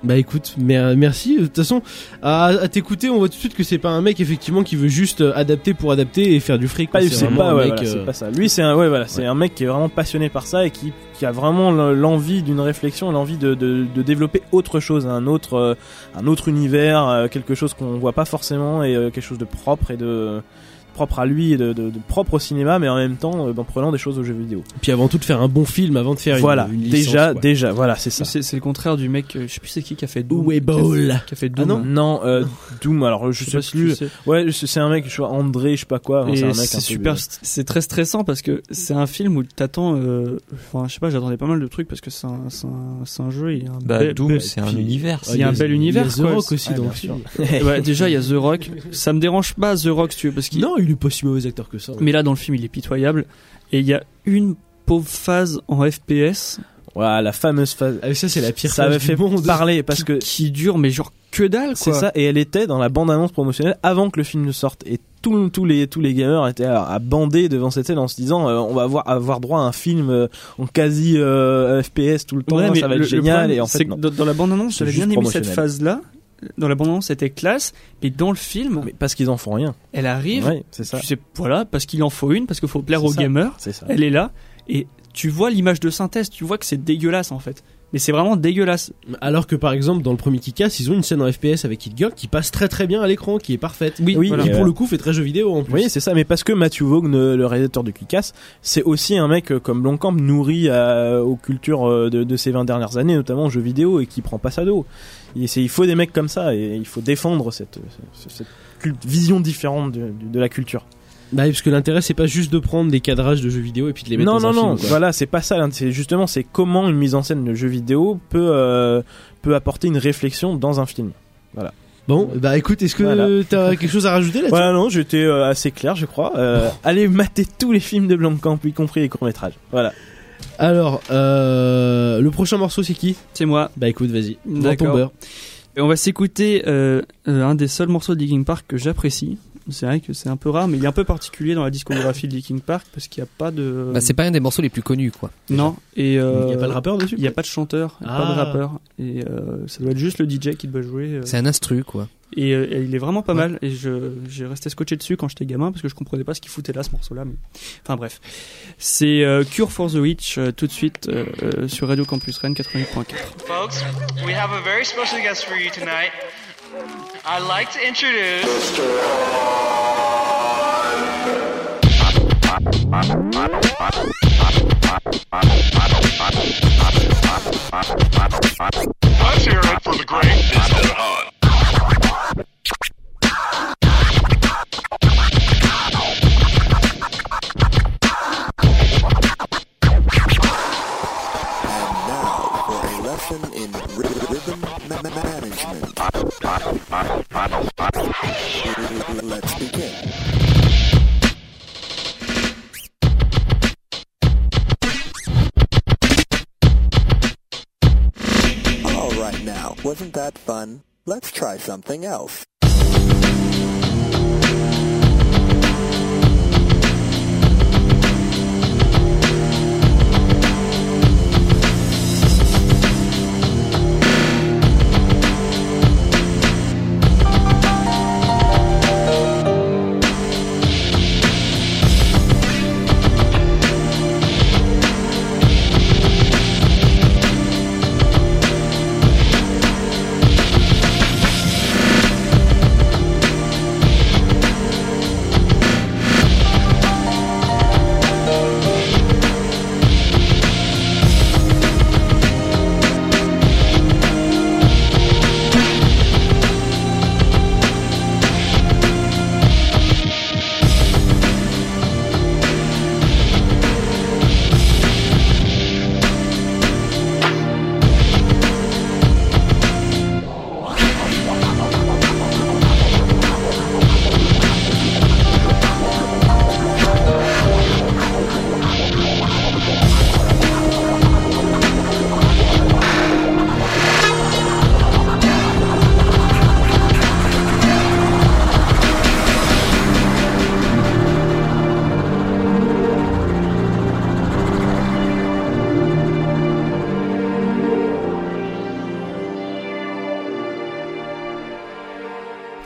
Bah écoute, merci. De toute façon, à t'écouter, on voit tout de suite que c'est pas un mec effectivement qui veut juste adapter pour adapter et faire du fric. quoi. C'est vraiment pas, un ouais, mec, voilà, c'est pas ça. Lui, c'est un mec qui est vraiment passionné par ça et qui a vraiment l'envie d'une réflexion, l'envie de développer autre chose, un autre univers, quelque chose qu'on voit pas forcément et quelque chose de propre et de propre à lui et de propre au cinéma, mais en même temps en prenant des choses aux jeux vidéo. Puis avant tout de faire un bon film, avant de faire voilà, une licence, déjà, voilà, c'est ça. C'est le contraire du mec, je sais plus c'est qui a fait Doom. Uwe Boll. Qui a fait Ah Doom. Non, Doom, alors je sais pas si tu plus. sais. Ouais, c'est un mec, je vois André, je sais pas quoi. Et C'est un mec c'est un peu super, c'est très stressant parce que c'est un film où t'attends, enfin je sais pas, j'attendais pas mal de trucs parce que c'est un jeu, il y a un Doom, c'est un univers. Il y a un bel univers. Il y a The quoi. Rock aussi Ouais, dans le bien film. Ouais, déjà il y a The Rock. Ça me dérange pas The Rock si tu veux parce qu'il. Non, il est pas si mauvais acteur que ça. Mais là dans le film il est pitoyable et il y a une pauvre phase en FPS. Voilà, la fameuse phase. Ah, ça c'est la pire Ça phase avait du fait monde. parler parce que qui dure mais genre que dalle quoi. c'est ça, et elle était dans la bande-annonce promotionnelle avant que le film ne sorte. Et tous les gamers étaient à bander devant cette scène en se disant on va avoir droit à un film en quasi FPS tout le temps, Ouais, mais ça va être le génial. problème, Et en c'est fait, que non. dans la bande-annonce, C'est j'avais juste bien aimé cette promotionnel. phase-là. Dans la bande-annonce, c'était classe, mais dans le film, Mais parce qu'ils en font rien. elle arrive, Ouais, c'est ça. tu sais, voilà, parce qu'il en faut une, parce qu'il faut plaire C'est aux ça. gamers, C'est ça. elle est là, et tu vois l'image de synthèse, tu vois que c'est dégueulasse en fait. Mais c'est vraiment dégueulasse. Alors que par exemple dans le premier Kick-Ass, ils ont une scène en FPS avec Hit Girl qui passe très très bien à l'écran, qui est parfaite. Oui, Oui, voilà. Qui pour le coup fait très jeu vidéo en plus. Oui, c'est ça, mais parce que Matthew Vaughn, le réalisateur de Kick-Ass, c'est aussi un mec comme Blomkamp nourri aux cultures de ces 20 dernières années, notamment en jeux vidéo, et qui prend pas ça de haut. Il faut des mecs comme ça, et il faut défendre cette vision différente de la culture. Bah oui, parce que l'intérêt c'est pas juste de prendre des cadrages de jeux vidéo et puis de les mettre dans un film. Quoi. Voilà, c'est pas ça. C'est comment une mise en scène de jeu vidéo peut apporter une réflexion dans un film. Bon, bah écoute, est-ce que Voilà. t'as quelque chose à rajouter là-dessus? Voilà, non, j'étais assez clair, je crois. Allez mater tous les films de Blomkamp, y compris les courts-métrages. Voilà. Alors, le prochain morceau c'est qui? C'est moi. Bah écoute, vas-y. Vends ton D'accord. beurre. Et on va s'écouter un des seuls morceaux de Linkin Park que j'apprécie. C'est vrai que c'est un peu rare, mais il est un peu particulier dans la discographie de Linkin Park parce qu'il n'y a pas de. Bah, c'est pas un des morceaux les plus connus, quoi. Non. Et Il y a pas de rappeur dessus? Il n'y a pas de chanteur, il n'y a pas de rappeur. Et ça doit être juste le DJ qui doit jouer. C'est un instru, quoi. Et il est vraiment pas mal. Et j'ai resté scotché dessus quand j'étais gamin parce que je comprenais pas ce qu'il foutait là, ce morceau-là. Mais... Enfin bref. C'est Cure for the Witch tout de suite sur Radio Campus Rennes 88.4. Folks, we have a very special guest for you tonight. I'd like to introduce... Let's hear it for the great Mr. Hunt. And now for a lesson in rhythm management. Let's begin. All right now, wasn't that fun? Let's try something else.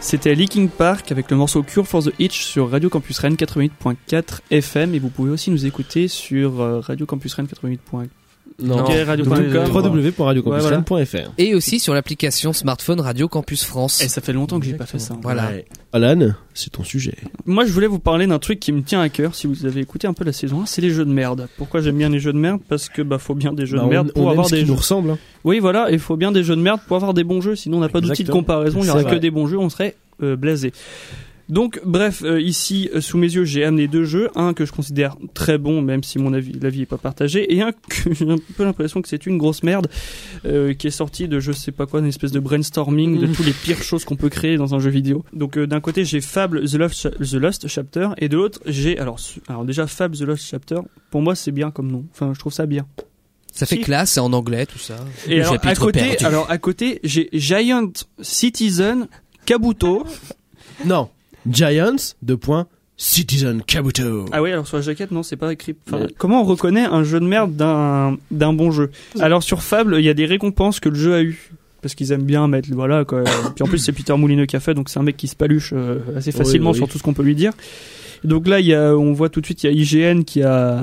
C'était Linkin Park avec le morceau Cure for the Itch sur Radio Campus Rennes 88.4 FM et vous pouvez aussi nous écouter sur Radio Campus Rennes 88.4. Non, Ok, radio.com. www.radiocampus.fr. Et aussi sur l'application smartphone Radio Campus France. Et ça fait longtemps que j'ai pas fait ça. Voilà. Ouais. Alan, c'est ton sujet. Moi, je voulais vous parler d'un truc qui me tient à cœur. Si vous avez écouté un peu la saison 1, c'est les jeux de merde. Pourquoi j'aime bien les jeux de merde? Parce que faut bien des jeux de merde pour on avoir aime ce des qui jeux. nous ressemble. Hein. Oui, voilà, il faut bien des jeux de merde pour avoir des bons jeux. Sinon, on n'a pas d'outil de Exactement. comparaison. Il y C'est aurait vrai. que des bons jeux, on serait blasé. Donc, bref, ici, sous mes yeux, j'ai amené 2 jeux. Un que je considère très bon, même si l'avis est pas partagé. Et un que j'ai un peu l'impression que c'est une grosse merde, qui est sorti de je sais pas quoi, une espèce de brainstorming de toutes les pires choses qu'on peut créer dans un jeu vidéo. Donc, d'un côté, j'ai Fable The Lost Chapter. Et de l'autre, j'ai, alors déjà, Fable The Lost Chapter, pour moi, c'est bien comme nom. Enfin, je trouve ça bien. Ça fait Si. classe, c'est en anglais, tout ça. Et Le alors, chapitre perdu. à côté, j'ai Giant Citizen Kabuto. Non, Giants, Citizen Kabuto. Ah oui, alors sur la jaquette, non, c'est pas écrit. Enfin, comment on reconnaît un jeu de merde d'un bon jeu? Alors sur Fable, il y a des récompenses que le jeu a eu. Parce qu'ils aiment bien mettre, voilà, quoi. Puis en plus, c'est Peter Moulineux qui a fait, donc c'est un mec qui se paluche assez facilement Oui. sur tout ce qu'on peut lui dire. Donc là, on voit tout de suite, il y a IGN qui a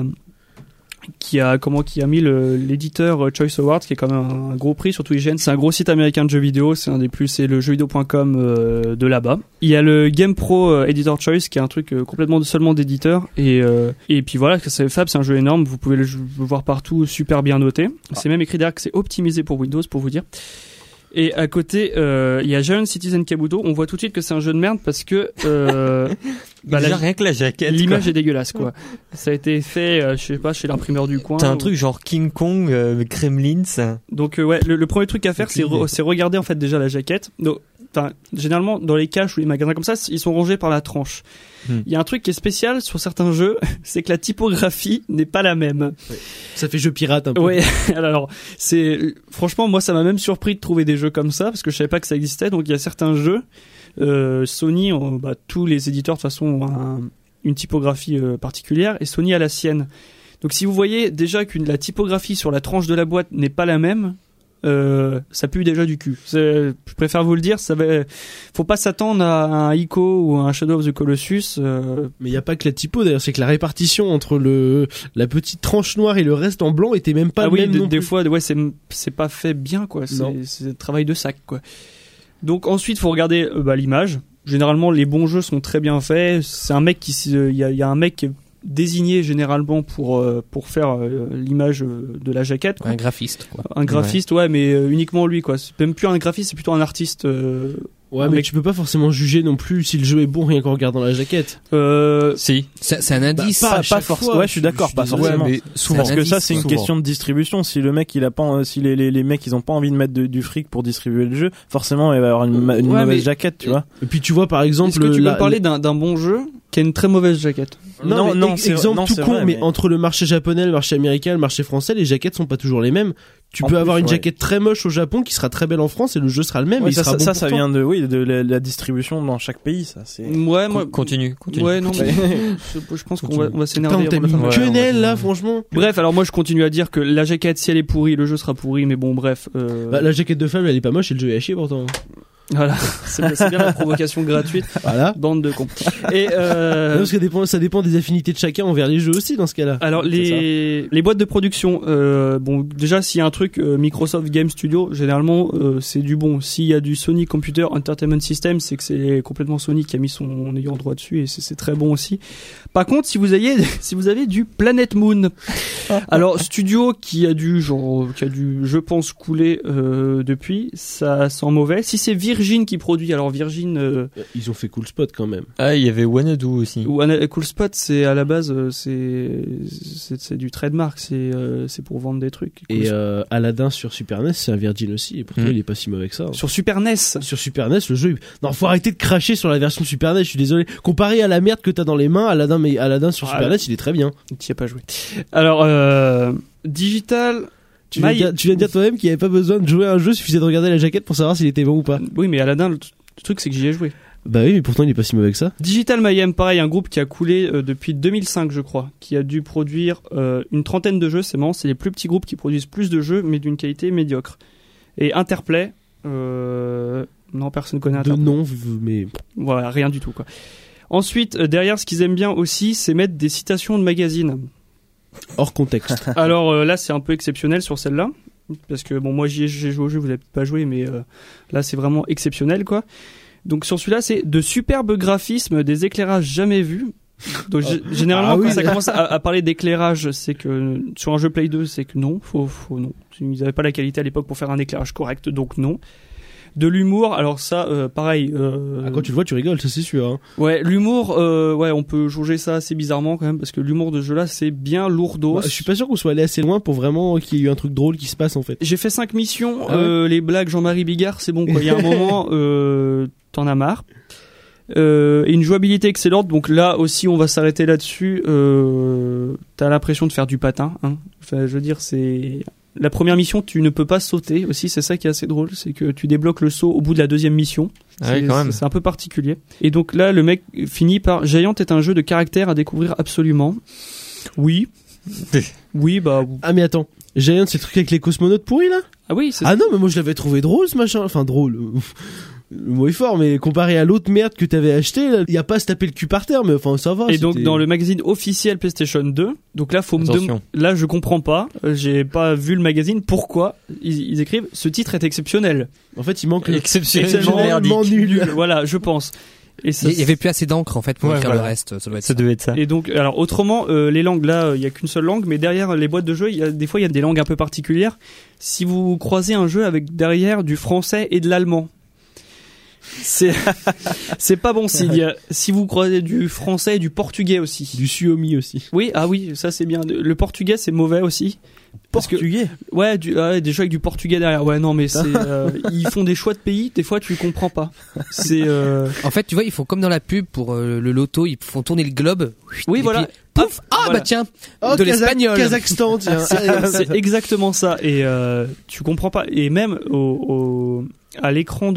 mis l'éditeur Choice Awards, qui est quand même un gros prix, surtout IGN. C'est un gros site américain de jeux vidéo, c'est un des plus, c'est le jeuxvideo.com de là-bas. Il y a le Game Pro Editor Choice, qui est un truc complètement seulement d'éditeur. Et puis voilà, c'est Fab, c'est un jeu énorme, vous pouvez le voir partout, super bien noté. C'est même écrit derrière que c'est optimisé pour Windows, pour vous dire. Et à côté, il y a Giant Citizen Kabuto. On voit tout de suite que c'est un jeu de merde parce que Déjà, rien que la jaquette. l'image quoi. est dégueulasse, quoi. Ça a été fait, je sais pas, chez l'imprimeur du coin. T'as un truc genre King Kong, Kremlin. Donc ouais, le premier truc à faire, c'est regarder en fait déjà la jaquette. Donc, généralement, dans les caches ou les magasins comme ça, ils sont rangés par la tranche. Il y a un truc qui est spécial sur certains jeux, c'est que la typographie n'est pas la même. Ça fait jeu pirate un peu. Ouais, alors franchement, moi ça m'a même surpris de trouver des jeux comme ça parce que je savais pas que ça existait. Donc il y a certains jeux, Sony, tous les éditeurs de toute façon ont une typographie particulière et Sony a la sienne. Donc si vous voyez déjà que la typographie sur la tranche de la boîte n'est pas la même, ça pue déjà du cul. Je préfère vous le dire, faut pas s'attendre à un Ico ou un Shadow of the Colossus. Mais il y a pas que la typo d'ailleurs, c'est que la répartition entre la petite tranche noire et le reste en blanc était même pas même non des plus. fois, ouais, c'est pas fait bien, quoi. C'est un travail de sac, quoi. Donc ensuite, faut regarder l'image. Généralement, les bons jeux sont très bien faits. C'est un mec il y a un mec désigné généralement pour faire l'image de la jaquette, quoi. Un graphiste, quoi. Un graphiste, ouais, mais uniquement lui, quoi. C'est même plus un graphiste, c'est plutôt un artiste. Ouais, mais tu peux pas forcément juger non plus si le jeu est bon rien qu'en regardant la jaquette. Si. C'est un indice. Pas à Pas chaque forcément. fois, Ouais, je suis d'accord, pas désolé. forcément. mais souvent. Parce que ça, c'est une Souvent. question de distribution. Si le mec, il a pas, si les mecs, ils ont pas envie de mettre du fric pour distribuer le jeu, forcément, il va y avoir une Ouais, mauvaise mais- jaquette, tu vois. Et puis tu vois par exemple Est-ce que tu peux me parler d'un bon jeu qui a une très mauvaise jaquette? Non, c'est- exemple non, tout c'est con, vrai, mais entre le marché japonais, le marché américain, le marché français, les jaquettes sont pas toujours les mêmes. Tu En peux plus, avoir une ouais. jaquette très moche au Japon qui sera très belle en France et le jeu sera le même. Ouais, et il sera bon ça pourtant. vient de la distribution dans chaque pays, ça. C'est. Ouais, moi. Continue. Ouais, non, mais je pense qu'on va Putain, s'énerver. on t'a avant mis la fin. une Ouais, quenelle là, franchement. Bref, alors moi je continue à dire que la jaquette, si elle est pourrie, le jeu sera pourri, mais bon, bref. Bah, la jaquette de femme, elle est pas moche et le jeu est à chier pourtant. Voilà, c'est bien la provocation gratuite. Voilà. Bande de cons. Et Non, parce que ça dépend des affinités de chacun envers les jeux aussi dans ce cas-là. alors les boîtes de production, bon déjà s'il y a un truc Microsoft Game Studio, généralement c'est du bon. S'il y a du Sony Computer Entertainment System, c'est que c'est complètement Sony qui a mis son ayant droit dessus et c'est très bon aussi. Par contre, si vous avez du Planet Moon, alors studio qui a dû je pense couler depuis, ça sent mauvais. Si c'est Virgin qui produit, alors Virgin Ils ont fait Cool Spot quand même. Ah, il y avait Wanadu aussi. ou Cool Spot, c'est à la base c'est du trademark, c'est pour vendre des trucs. Cool Et Spot. Aladdin sur Super NES, c'est un Virgin aussi et pourtant il est pas si mauvais que ça. Sur Super NES. Sur Super NES, le jeu. Non, faut arrêter de cracher sur la version Super NES. Je suis désolé. Comparé à la merde que t'as dans les mains, Aladdin sur Super NES, il est très bien. Tu y as pas joué. Alors Digital. Tu viens de dire toi-même qu'il n'y avait pas besoin de jouer à un jeu, suffisait de regarder la jaquette pour savoir s'il était bon ou pas. Oui, mais Aladdin, le truc c'est que j'y ai joué. Bah oui, mais pourtant il est pas si mauvais que ça. Digital Mayhem, pareil, un groupe qui a coulé depuis 2005, je crois, qui a dû produire une trentaine de jeux. C'est marrant, c'est les plus petits groupes qui produisent plus de jeux, mais d'une qualité médiocre. Et Interplay, Non, personne connaît De Interpol. nom, mais Voilà, rien du tout, quoi. Ensuite, derrière, ce qu'ils aiment bien aussi, c'est mettre des citations de magazines. hors contexte. Alors là, c'est un peu exceptionnel sur celle-là. Parce que, bon, moi, j'ai joué au jeu, vous n'avez peut-être pas joué, mais là, c'est vraiment exceptionnel, quoi. Donc, sur celui-là, c'est de superbes graphismes, des éclairages jamais vus. Donc, généralement, Ah oui. quand ça commence à parler d'éclairage, c'est que, sur un jeu Play 2, c'est que non, faut non. Ils n'avaient pas la qualité à l'époque pour faire un éclairage correct, donc non. De l'humour, alors ça, pareil. Quand tu le vois, tu rigoles, ça c'est sûr. Hein. Ouais, l'humour, ouais, on peut jauger ça assez bizarrement quand même, parce que l'humour de ce jeu-là, c'est bien lourdos. Bah, je suis pas sûr qu'on soit allé assez loin pour vraiment qu'il y ait eu un truc drôle qui se passe en fait. J'ai fait 5 missions, Ah ouais les blagues Jean-Marie Bigard, c'est bon quoi. Il y a un moment, t'en as marre. Et une jouabilité excellente, donc là aussi on va s'arrêter là-dessus. T'as l'impression de faire du patin, hein. Enfin, je veux dire, c'est... La première mission, tu ne peux pas sauter aussi, c'est ça qui est assez drôle, c'est que tu débloques le saut au bout de la deuxième mission. Ah oui, C'est- quand même. C'est un peu particulier. Et donc là, le mec finit par Giant est un jeu de caractère à découvrir absolument. Oui. Oui, bah. Ah mais attends, Giant c'est le truc avec les cosmonautes pourris là? Ah oui, c'est Ah non mais moi je l'avais trouvé drôle ce machin, enfin drôle. Le mot est fort, mais comparé à l'autre merde que t'avais acheté, il y a pas à se taper le cul par terre, mais enfin ça va. Et donc c'était- dans le magazine officiel PlayStation 2, donc là faut me Attention. là je comprends pas, j'ai pas vu le magazine, pourquoi ils écrivent ce titre est exceptionnel. En fait il manque le Exceptionnellement exceptionnellement merdique. nul. Voilà, je pense. Et ça, Il y avait plus assez d'encre en fait pour Ouais, écrire voilà. le reste. Ça doit être Ça ça. devait être ça. et donc alors autrement les langues là, il y a qu'une seule langue, mais derrière les boîtes de jeux, il y a des fois il y a des langues un peu particulières. Si vous croisez un jeu avec derrière du français et de l'allemand, c'est c'est pas bon signe. Si vous croisez du français et du portugais aussi. Du Suomi aussi. Oui, ah oui, ça c'est bien. Le portugais c'est mauvais aussi. Parce que- Portugais. Ouais, des jeux avec du portugais derrière. Ouais, non, mais c'est ils font des choix de pays. Des fois, tu comprends pas. C'est En fait, tu vois, ils font comme dans la pub pour le loto, ils font tourner le globe. oui, Et voilà. puis, pouf, ah voilà. bah tiens, Oh, de l'espagnol. Kazakhstan, tiens. C'est exactement ça. Et tu comprends pas. Et même à l'écran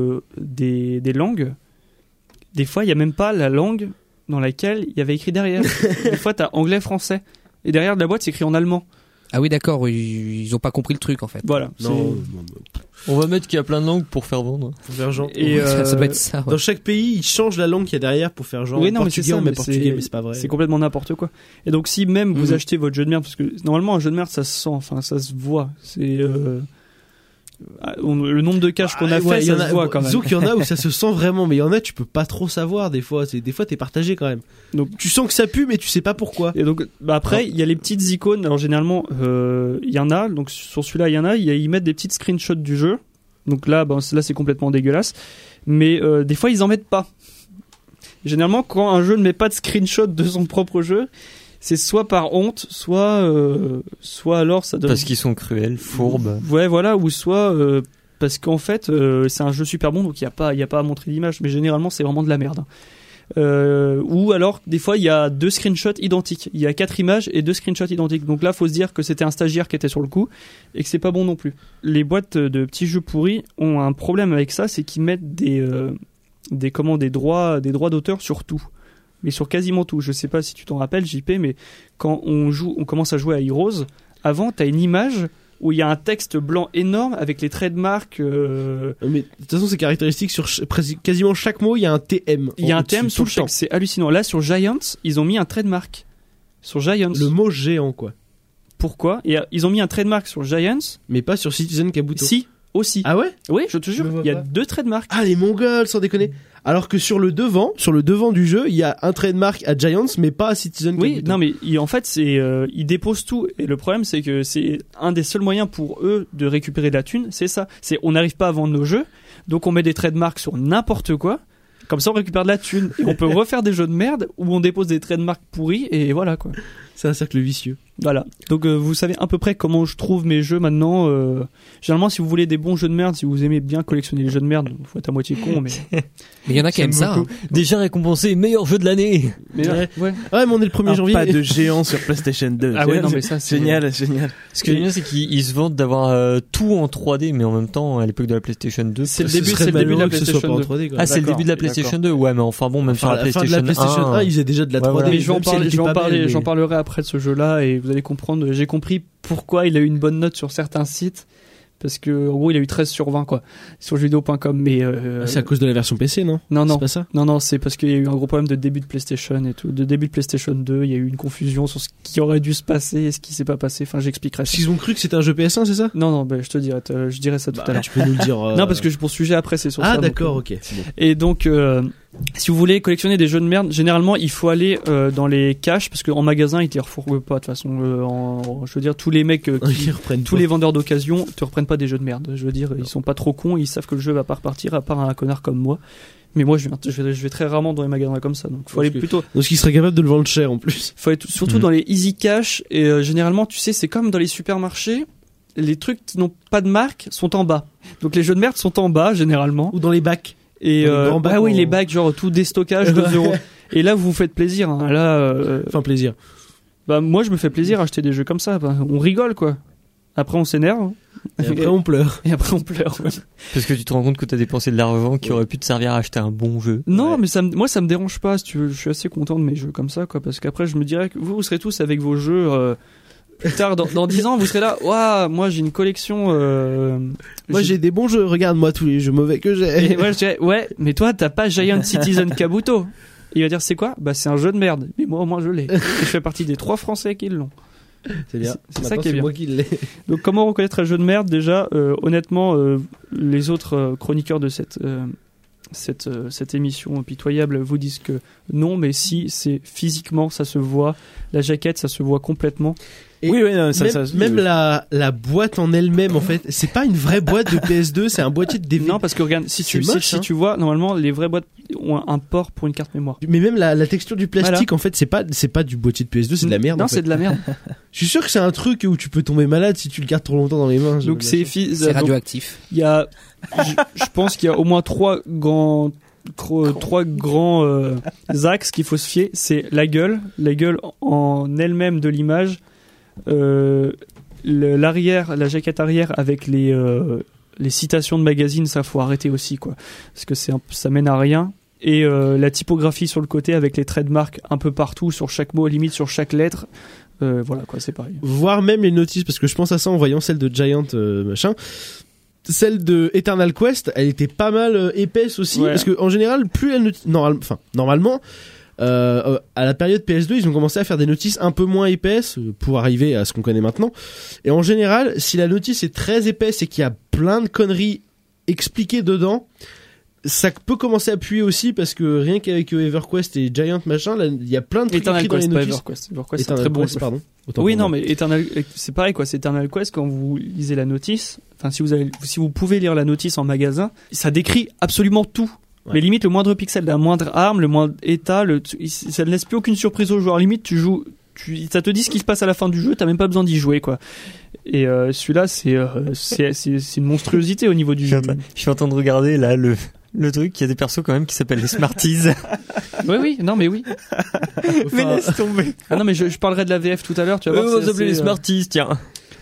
des langues, des fois, il y a même pas la langue dans laquelle il y avait écrit derrière. Des fois, t'as anglais-français. Et derrière de la boîte, c'est écrit en allemand. Ah oui, d'accord, ils ont pas compris le truc en fait. Voilà. Non, On va mettre qu'il y a plein de langues pour faire vendre. faut faire genre. Et Ça doit être ça. ouais. Dans chaque pays, ils changent la langue qu'il y a derrière pour faire genre Oui, non, mais c'est portugais, ça, on met mais portugais, c'est- mais c'est pas vrai. C'est complètement n'importe quoi. Et donc si même vous Mhm. achetez votre jeu de merde, parce que normalement un jeu de merde ça se sent, enfin ça se voit. C'est le nombre de caches qu'on a Ah, ouais, fait, il y en ça a- se voit quand même. Disons qu'il y en a où ça se sent vraiment, mais il y en a tu peux pas trop savoir des fois. Des fois t'es partagé quand même. Donc- Tu sens que ça pue, mais tu sais pas pourquoi. Et donc bah après il y a les petites icônes. Alors généralement il y en a. Donc sur celui-là il y en a. Ils mettent des petites screenshots du jeu. Donc là là c'est complètement dégueulasse. Mais des fois ils en mettent pas. Généralement quand un jeu ne met pas de screenshot de son propre jeu, c'est soit par honte, soit alors ça donne. Parce qu'ils sont cruels, fourbes. Ouais, voilà, ou soit parce qu'en fait c'est un jeu super bon, donc il y a pas à montrer d'image, mais généralement c'est vraiment de la merde. Ou alors des fois il y a 2 screenshots identiques, il y a 4 images et 2 screenshots identiques. Donc là faut se dire que c'était un stagiaire qui était sur le coup et que c'est pas bon non plus. Les boîtes de petits jeux pourris ont un problème avec ça, c'est qu'ils mettent des droits d'auteur sur tout. Mais sur quasiment tout. Je sais pas si tu t'en rappelles, JP, mais quand on commence à jouer à Heroes, avant, t'as une image où il y a un texte blanc énorme avec les trademarks. Mais de toute façon c'est caractéristique sur quasiment chaque mot il y a un TM. Il y a un au-dessus, thème tout sur le chaque. temps. C'est hallucinant. Là, sur Giants, ils ont mis un trademark. Sur Giants. Le mot géant quoi. Pourquoi? Et ils ont mis un trademark sur Giants. Mais pas sur Citizen Kabuto. Si, aussi. Ah ouais? Oui, je te jure, Je vois il y a pas. 2 trademarks. Ah les Mongols sans déconner. Alors que sur le devant du jeu, il y a un trademark à Giants mais pas à Citizen Oui, Kabuto. non mais en fait ils déposent tout et le problème c'est que c'est un des seuls moyens pour eux de récupérer de la thune, c'est ça. C'est on n'arrive pas à vendre nos jeux, donc on met des trademarks sur n'importe quoi. Comme ça on récupère de la thune et on peut refaire des jeux de merde où on dépose des trademarks pourris et voilà quoi. C'est un cercle vicieux. Voilà. Donc vous savez à peu près comment je trouve mes jeux maintenant. Généralement si vous voulez des bons jeux de merde, si vous aimez bien collectionner les jeux de merde, faut être à moitié con mais Mais il y en a qui aiment ça. hein. Déjà récompensé meilleur jeu de l'année. mais Ouais. ouais. Ouais mais on est le 1er Alors, janvier. pas de géant sur PlayStation 2. Ah ouais non mais ça c'est Génial, génial. Ce que j'aime bien, c'est qu'ils se vantent d'avoir tout en 3D, mais en même temps, à l'époque de la PlayStation 2. C'est le Ce début, serait c'est le début de la malheureux que ce soit PlayStation pas en 2. 3D quoi. Ah, c'est le D'accord, début de la PlayStation 2. Ouais, mais enfin bon, même sur Enfin, la à la fin de PlayStation, la PlayStation 1, ils faisaient déjà de la 3D. Ouais, voilà. Mais même si elle était pas belle, mais- j'en parlerai après de ce jeu-là et vous allez comprendre. J'ai compris pourquoi il a eu une bonne note sur certains sites parce que en gros il a eu 13 sur 20 quoi sur jeuxvideo.com, mais C'est à cause de la version PC, non? non C'est pas ça? non, c'est parce qu'il y a eu un gros problème de début de PlayStation et tout, de début de PlayStation 2, il y a eu une confusion sur ce qui aurait dû se passer et ce qui s'est pas passé. Enfin, j'expliquerai. Parce qu'ils ont cru que c'était un jeu PS1, c'est ça? Non, bah, je dirai ça tout à l'heure. Tu peux nous le dire. Non, parce que pour ce sujet après c'est sur ça. Ah, donc, d'accord, ok. C'est bon. Et donc, si vous voulez collectionner des jeux de merde, généralement il faut aller dans les caches, parce qu'en magasin ils te les refourguent pas de toute façon. Je veux dire, tous les mecs, Ils reprennent tous les vendeurs d'occasion te reprennent pas des jeux de merde. Je veux dire, ils sont pas trop cons, ils savent que le jeu va pas repartir, à part un connard comme moi. Mais moi, je vais très rarement dans les magasins comme ça, donc faut aller plutôt. Donc, ils seraient capables de le vendre cher en plus. Faut être surtout dans les easy cash, et généralement, tu sais, c'est comme dans les supermarchés. Les trucs qui n'ont pas de marque sont en bas. Donc les jeux de merde sont en bas généralement. Ou dans les bacs. Et Dans les grands bacs oui, en- les bacs, genre tout déstockage 2 €. Et là, vous vous faites plaisir. Hein. Là, Enfin, plaisir. bah moi, je me fais plaisir à acheter des jeux comme ça. Bah, on rigole quoi. Après, on s'énerve. Et après, on pleure. Et après, on pleure. Ouais. Parce que tu te rends compte que t'as dépensé de l'argent qui aurait pu te servir à acheter un bon jeu. Non, Ouais. mais moi, ça me dérange pas. Si tu veux, je suis assez content de mes jeux comme ça, quoi. Parce qu'après, je me dirais que vous serez tous avec vos jeux. Plus tard, dans 10 ans, vous serez là. Waouh, moi, j'ai une collection. Moi, j'ai des bons jeux. Regarde-moi tous les jeux mauvais que j'ai. Et moi, je dirais, ouais, mais toi, t'as pas Giant Citizen Kabuto. Et il va dire, c'est quoi? Bah, c'est un jeu de merde. Mais moi, au moins, je l'ai. Et je fais partie des 3 Français qui l'ont. C'est bien. C'est ça Maintenant, qui est bien. moi qui l'ai. Donc, comment reconnaître un jeu de merde? Déjà, honnêtement, les autres chroniqueurs de cette émission pitoyable vous disent que non, mais si, c'est physiquement, ça se voit. La jaquette, ça se voit complètement. Et Oui, non, ça, même la boîte en elle-même, en fait, c'est pas une vraie boîte de PS2, c'est un boîtier de DVD. Non, parce que regarde, si tu moche, tu vois, normalement, les vraies boîtes ont un port pour une carte mémoire. Mais même la texture du plastique, en fait, c'est pas du boîtier de PS2, c'est de la merde. Non, en fait. c'est de la merde. Je suis sûr que c'est un truc où tu peux tomber malade si tu le gardes trop longtemps dans les mains. Donc c'est C'est radioactif. Il y a, je pense qu'il y a au moins trois grands axes qu'il faut se fier. C'est la gueule en elle-même de l'image, l'arrière, la jaquette arrière avec les citations de magazines, ça faut arrêter aussi quoi, parce que ça mène à rien. Et la typographie sur le côté avec les traits de marque un peu partout sur chaque mot, limite sur chaque lettre. Voilà quoi, c'est pareil. Voire même les notices, parce que je pense à ça en voyant celle de Giant machin. Celle de Eternal Quest, elle était pas mal épaisse aussi, Ouais. parce que en général, plus elle normalement, à la période PS2, ils ont commencé à faire des notices un peu moins épaisses pour arriver à ce qu'on connaît maintenant. Et en général, si la notice est très épaisse et qu'il y a plein de conneries expliquées dedans, ça peut commencer à puer aussi, parce que rien qu'avec EverQuest et Giant machin, là, il y a plein de trucs Eternal écrits dans les Quest, pas notices. EverQuest. EverQuest, c'est un Eternal très bon Quest, jeu. pardon. Autant Oui, pour non, moi. mais Eternal, c'est pareil quoi. C'est Eternal Quest, quand vous lisez la notice, enfin si vous pouvez lire la notice en magasin, ça décrit absolument tout. Ouais. Mais limite le moindre pixel, la moindre arme, le moindre état, ça ne laisse plus aucune surprise au joueur. Limite tu joues, ça te dit ce qui se passe à la fin du jeu, t'as même pas besoin d'y jouer quoi. Et celui-là c'est une monstruosité au niveau du jeu. Je suis en train de regarder là le truc, il y a des persos quand même qui s'appellent les Smarties. Oui, non mais oui. Mais laisse tomber. Ah non mais je parlerai de la VF tout à l'heure, tu vas voir. On s'appelait les Smarties, tiens.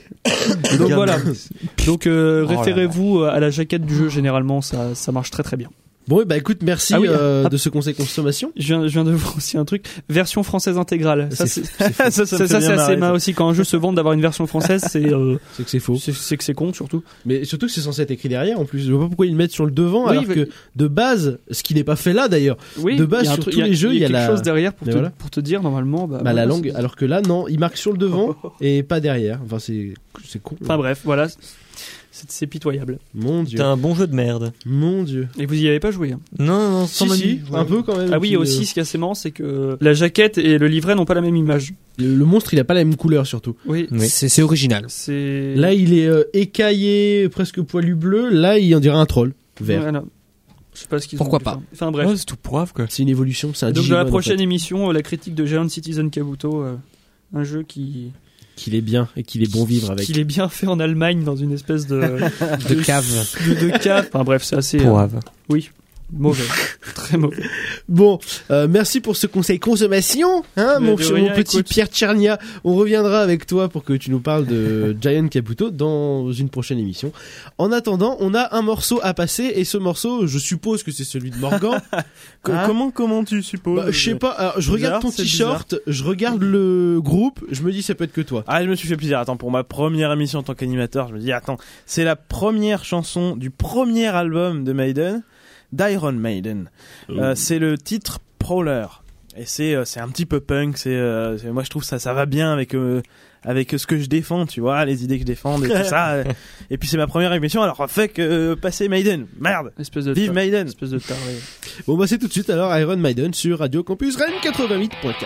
Donc voilà. Donc là référez-vous à la jaquette du jeu, généralement ça marche très très bien. Bon, bah écoute, merci Ah oui, de ce conseil consommation. Je viens de voir aussi un truc, version française intégrale. Ça c'est Ça ça, me fait c'est bien assez marrer, mal ça. aussi quand un jeu se vante d'avoir une version française, C'est que c'est faux. c'est que c'est con surtout. Mais surtout que c'est censé être écrit derrière en plus. Je vois pas pourquoi ils le mettent sur le devant, Oui, alors mais- que de base, ce qui n'est pas fait là d'ailleurs, Oui, de base il y a un sur truc- tous les jeux, il y a quelque la chose derrière Mais voilà. pour te dire normalement la voilà, langue, c'est- alors que là non, il marque sur le devant et pas derrière. Enfin c'est con. Enfin bref, voilà, c'est pitoyable. Mon dieu. T'as un bon jeu de merde. Mon dieu. Et vous y avez pas joué hein. Non, Si si, un peu quand même. Ah oui, Puis, aussi ce qui est assez marrant, c'est que la jaquette et le livret n'ont pas la même image. le monstre, il a pas la même couleur surtout. Oui. Oui. C'est original. C'est Là, il est écaillé, presque poilu bleu. Là, il en dirait un troll vert. Voilà. Je sais pas ce qu'ils Pourquoi ont pas. faire. Enfin bref. Ouais, c'est tout pourrave quoi. C'est une évolution, c'est un Donc dans Digimon, la en prochaine fait. émission, la critique de Giant Citizen Kabuto, un jeu Qu'il est bien et qu'il est bon vivre avec. qu'il est bien fait en Allemagne dans une espèce de De cave. de cave. Enfin bref, c'est assez Pourrave. oui. Mauvais. Très mauvais. Bon, merci pour ce conseil consommation, hein, Mais mon de rien, petit écoute. Pierre Tchernia. On reviendra avec toi pour que tu nous parles de Giant Caputo dans une prochaine émission. En attendant, on a un morceau à passer et ce morceau, je suppose que c'est celui de Morgan. Hein Comment tu supposes Bah, je sais pas. Alors, je regarde ton C'est t-shirt, je regarde le groupe, je me dis ça peut être que toi. Ah, je me suis fait plaisir. Attends, pour ma première émission en tant qu'animateur, je me dis, attends, c'est la première chanson du premier album de Maiden, d'Iron Maiden. C'est le titre Prowler. Et c'est un petit peu punk. Moi, je trouve ça va bien avec ce que je défends, tu vois, les idées que je défends et tout ça. Et puis c'est ma première émission, alors fait que passer Maiden. Merde. Espèce de Vive Maiden. Espèce de taré. Bon bah c'est tout de suite alors Iron Maiden sur Radio Campus Rennes 88.4.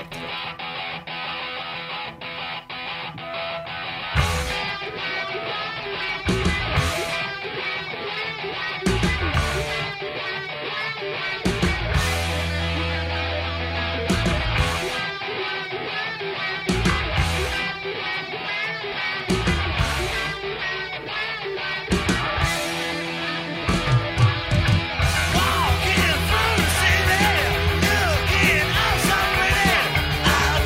Walking through the city, looking all so pretty.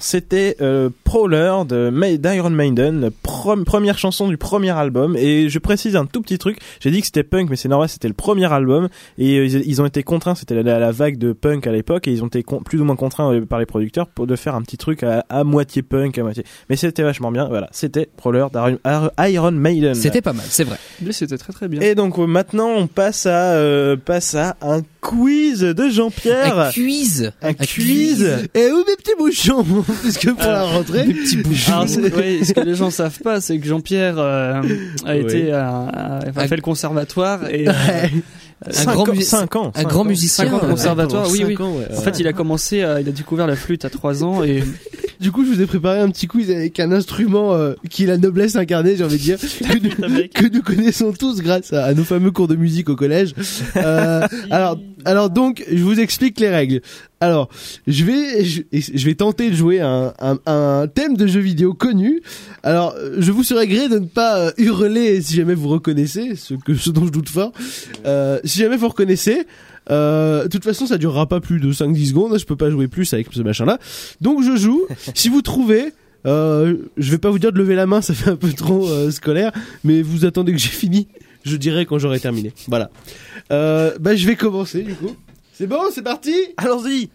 c'était Prowler d'Iron Maiden, première chanson du premier album. Et je précise un tout petit truc, j'ai dit que c'était punk, mais c'est normal, c'était le premier album. Et ils ont été contraints, c'était la vague de punk à l'époque, et ils ont été plus ou moins contraints par les producteurs de faire un petit truc à moitié punk, à moitié. Mais c'était vachement bien, voilà, c'était Prowler d'Iron Maiden. C'était pas mal, c'est vrai. Mais c'était très très bien. Et donc maintenant on passe à un quiz de Jean-Pierre. Un quiz. Et où mes petits bouchons? Puisque pour la rentrée. Des petits bouchons. Alors, ce que les gens savent pas, c'est que Jean-Pierre a été fait le conservatoire et un grand musicien. Un grand conservatoire, oui. Ouais. En fait, il a découvert la flûte à 3 ans et du coup, je vous ai préparé un petit quiz avec un instrument qui est la noblesse incarnée, j'ai envie de dire, que nous connaissons tous grâce à nos fameux cours de musique au collège. Alors donc, je vous explique les règles. Alors, je vais tenter de jouer un thème de jeu vidéo connu. Alors, je vous serais gré de ne pas hurler si jamais vous reconnaissez, ce dont je doute fort. Si jamais vous reconnaissez, de toute façon, ça durera pas plus de 5-10 secondes. Je peux pas jouer plus avec ce machin-là. Donc, je joue. Si vous trouvez, je vais pas vous dire de lever la main, ça fait un peu trop scolaire, mais vous attendez que j'ai fini. Je dirai quand j'aurai terminé. Voilà. Je vais commencer du coup. C'est bon, c'est parti. Allons-y.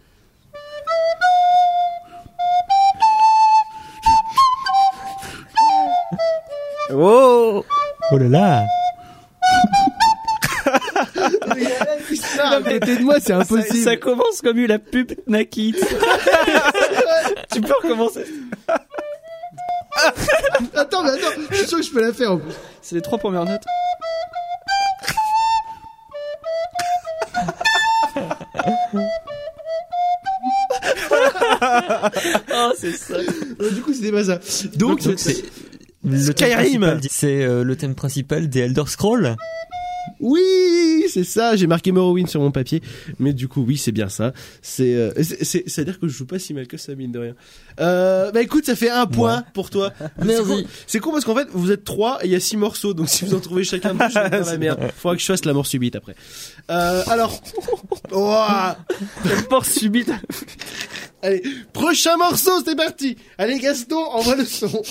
Oh. Oh là là. À côté de moi, c'est impossible. ça commence comme la pub Nike. Tu peux recommencer. Attends, je suis sûr que je peux la faire en plus. C'est les 3 premières notes. Oh, c'est ça. Du coup, c'était pas ça. Donc c'est Skyrim. C'est le thème principal des Elder Scrolls. Oui, c'est ça. J'ai marqué Morrowind sur mon papier, mais du coup, oui, c'est bien ça. C'est-à-dire que je joue pas si mal que ça, mine de rien. Écoute, ça fait 1 point pour toi. Merci. C'est con parce qu'en fait, vous êtes 3 et il y a 6 morceaux, donc si vous en trouvez chacun, je vais dans la merde. Faudra que je fasse la mort subite après. Alors, la mort subite. Allez, prochain morceau, c'est parti. Allez, Gaston, envoie le son.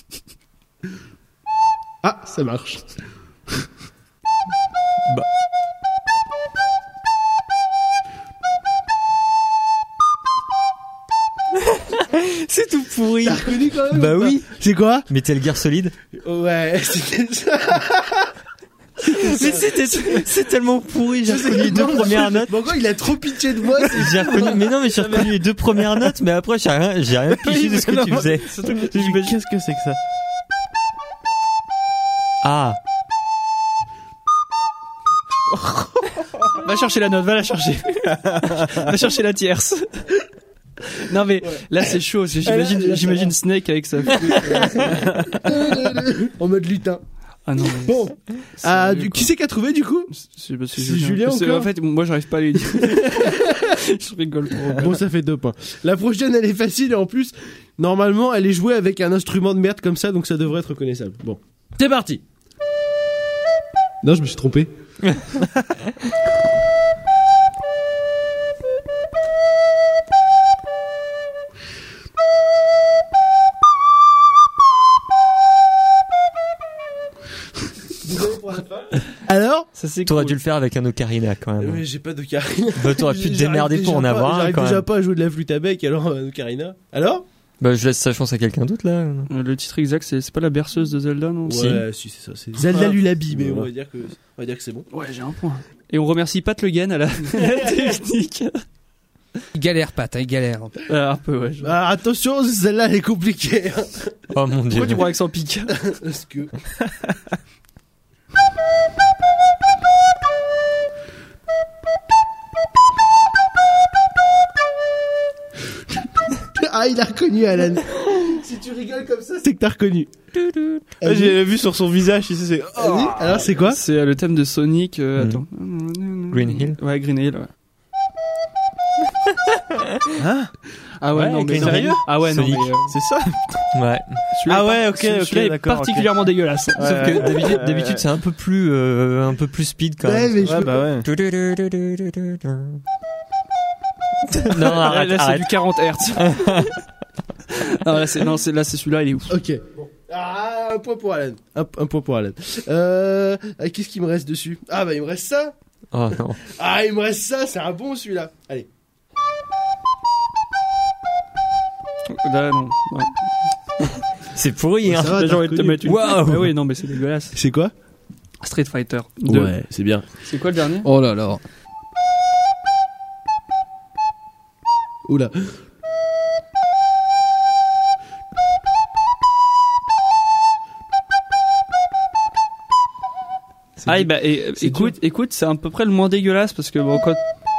Ah, ça marche. Bah. C'est tout pourri. T'as reconnu quand même? Bah oui. C'est quoi? Metal Gear Solid. Ouais, c'était ça. Mais c'est tellement pourri, j'ai reconnu les 2 premières notes. Bon, quoi, il a trop pitié de moi. J'ai reconnu les 2 premières notes, mais après j'ai rien pigé de ce que tu faisais. Qu'est-ce que c'est que ça? Ah. Va chercher la note, va la chercher. Va chercher la tierce. Non mais là c'est chaud, j'imagine Snake avec sa flûte. En mode lutin. Ah non. Bon. Qui c'est qui a trouvé du coup? C'est Julien encore. En fait, moi j'arrive pas à lui dire. Je rigole trop. Bon, ça fait 2 points. La prochaine, elle est facile et en plus, normalement, elle est jouée avec un instrument de merde comme ça, donc ça devrait être reconnaissable. Bon. C'est parti. Non, je me suis trompé. Alors, t'aurais dû le faire avec un ocarina quand même. Oui, j'ai pas d'ocarina. Bah, t'aurais pu te démerder pour en avoir un. J'arrive déjà pas à jouer de la flûte à bec, alors un ocarina. Alors? Bah, je laisse sa chance à quelqu'un d'autre là. Le titre exact, c'est pas la berceuse de Zelda, non? Ouais, si, c'est ça. C'est Zelda Lullaby, mais on va dire que c'est bon. Ouais, j'ai un point. Et on remercie Pat Le Guen à la technique. Il galère, Pat, il galère. Un peu, ouais. Attention, celle-là, elle est compliquée. Oh mon dieu. Pourquoi tu prends avec son pic? Parce que... Ah, il a reconnu, Alan. Si tu rigoles comme ça, c'est que t'as reconnu. J'ai vu sur son visage, c'est... Oh. Alors, c'est quoi? C'est le thème de Sonic, attends. Green Hill. Ouais, Green Hill, ouais. Hein? Ah ouais, non, mais sérieux? Ah ouais, Sonic. non, mais c'est ça? Ouais. Ah ouais, ok, celui-là est d'accord. particulièrement dégueulasse. Sauf que d'habitude c'est un peu plus speed quand même. Mais Ouais, bah ouais. Non, arrête, là, c'est arrête. du 40 Hz. Ah, là, c'est celui-là, il est ouf. Ok. Bon. Ah, un point pour Alan. Un point pour Alan. Qu'est-ce qu'il me reste dessus? Ah bah il me reste ça. Oh non. Ah, il me reste ça, c'est un bon celui-là. Allez. Là, non. Ouais. C'est pourri, hein. Ça va, J'ai t'as envie de te reconnu. mettre une. Waouh. Ah oui, non, mais c'est dégueulasse. C'est quoi? Street Fighter 2. Ouais, c'est bien. C'est quoi le dernier? Oh là là. Oula. Ah, bah, écoute, c'est à peu près le moins dégueulasse parce que bon, quand.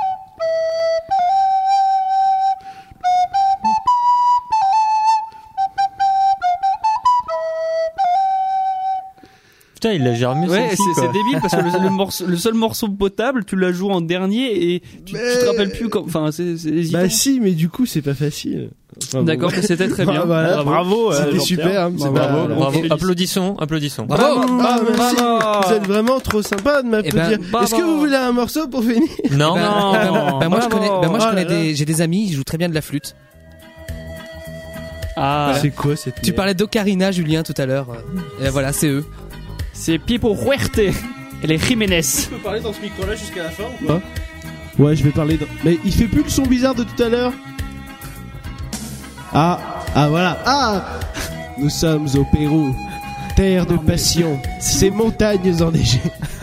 Putain, il la gère mieux. Ouais, celle-ci, c'est quoi. débile parce que le seul morceau potable, tu l'as joué en dernier et tu te rappelles plus comme. Enfin, c'est hésitant. Bah si, mais du coup c'est pas facile. Enfin, D'accord, bon. mais c'était très bien. Voilà, Bravo, C'était Jean-Pierre. super. Hein, c'est Bravo, pas- Bravo. félicite. Applaudissons. Bravo. Ah, merci. Bravo. Vous êtes vraiment trop sympa de m'applaudir. bravo. Est-ce que vous voulez un morceau pour finir? Non. Moi, je connais, Oh là là. j'ai des amis, ils jouent très bien de la flûte. Ah, C'est quoi cette Tu merde parlais d'Ocarina, Julien, tout à l'heure. Et voilà, c'est eux. c'est Pipo Huerte et les Jiménez. Tu peux parler dans ce micro-là jusqu'à la fin ou pas? Ouais, je vais parler. Mais il fait plus le son bizarre de tout à l'heure. Ah, voilà. Ah, nous sommes au Pérou, terre de passion, ces montagnes enneigées.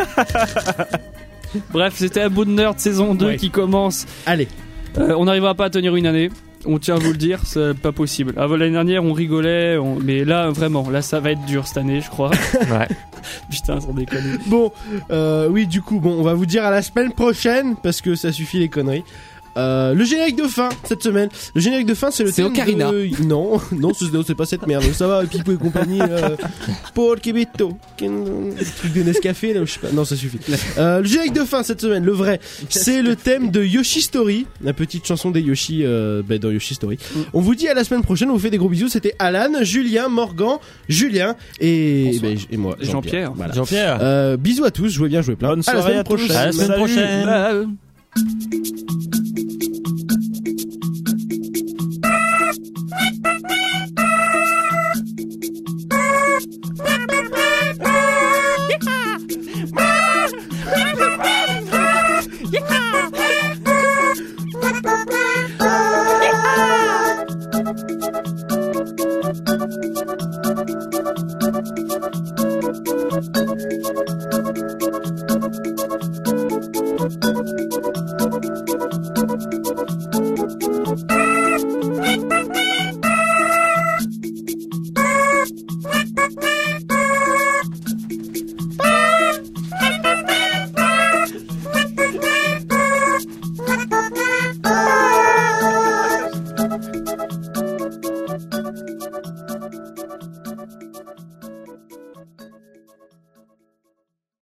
Bref, c'était un bout de nerd saison 2 Ouais. qui commence. Allez. On n'arrivera pas à tenir une année. On tient à vous le dire, c'est pas possible. Avant l'année dernière, on rigolait, mais là, vraiment, là, ça va être dur cette année, je crois. Ouais. Putain, sans déconner. Bon, oui, du coup, bon, on va vous dire à la semaine prochaine parce que ça suffit les conneries. Le générique de fin cette semaine. Le générique de fin, c'est le C'est thème Ocarina. de... Non, c'est pas cette merde. Ça va, Pipo et compagnie. Paul Kibito. Truc de Nescafé, là, je sais pas. Non, ça suffit. Le générique de fin cette semaine, le vrai, c'est le thème de Yoshi Story, la petite chanson des Yoshi dans Yoshi Story. On vous dit à la semaine prochaine. On vous fait des gros bisous. C'était Alan, Julien, Morgan, Julien et moi, Jean-Pierre. Voilà. Jean-Pierre. Bisous à tous. Jouez bien, jouez plein. Bonne à la soirée semaine à tous. prochaine. À la semaine Salut. prochaine. Bah,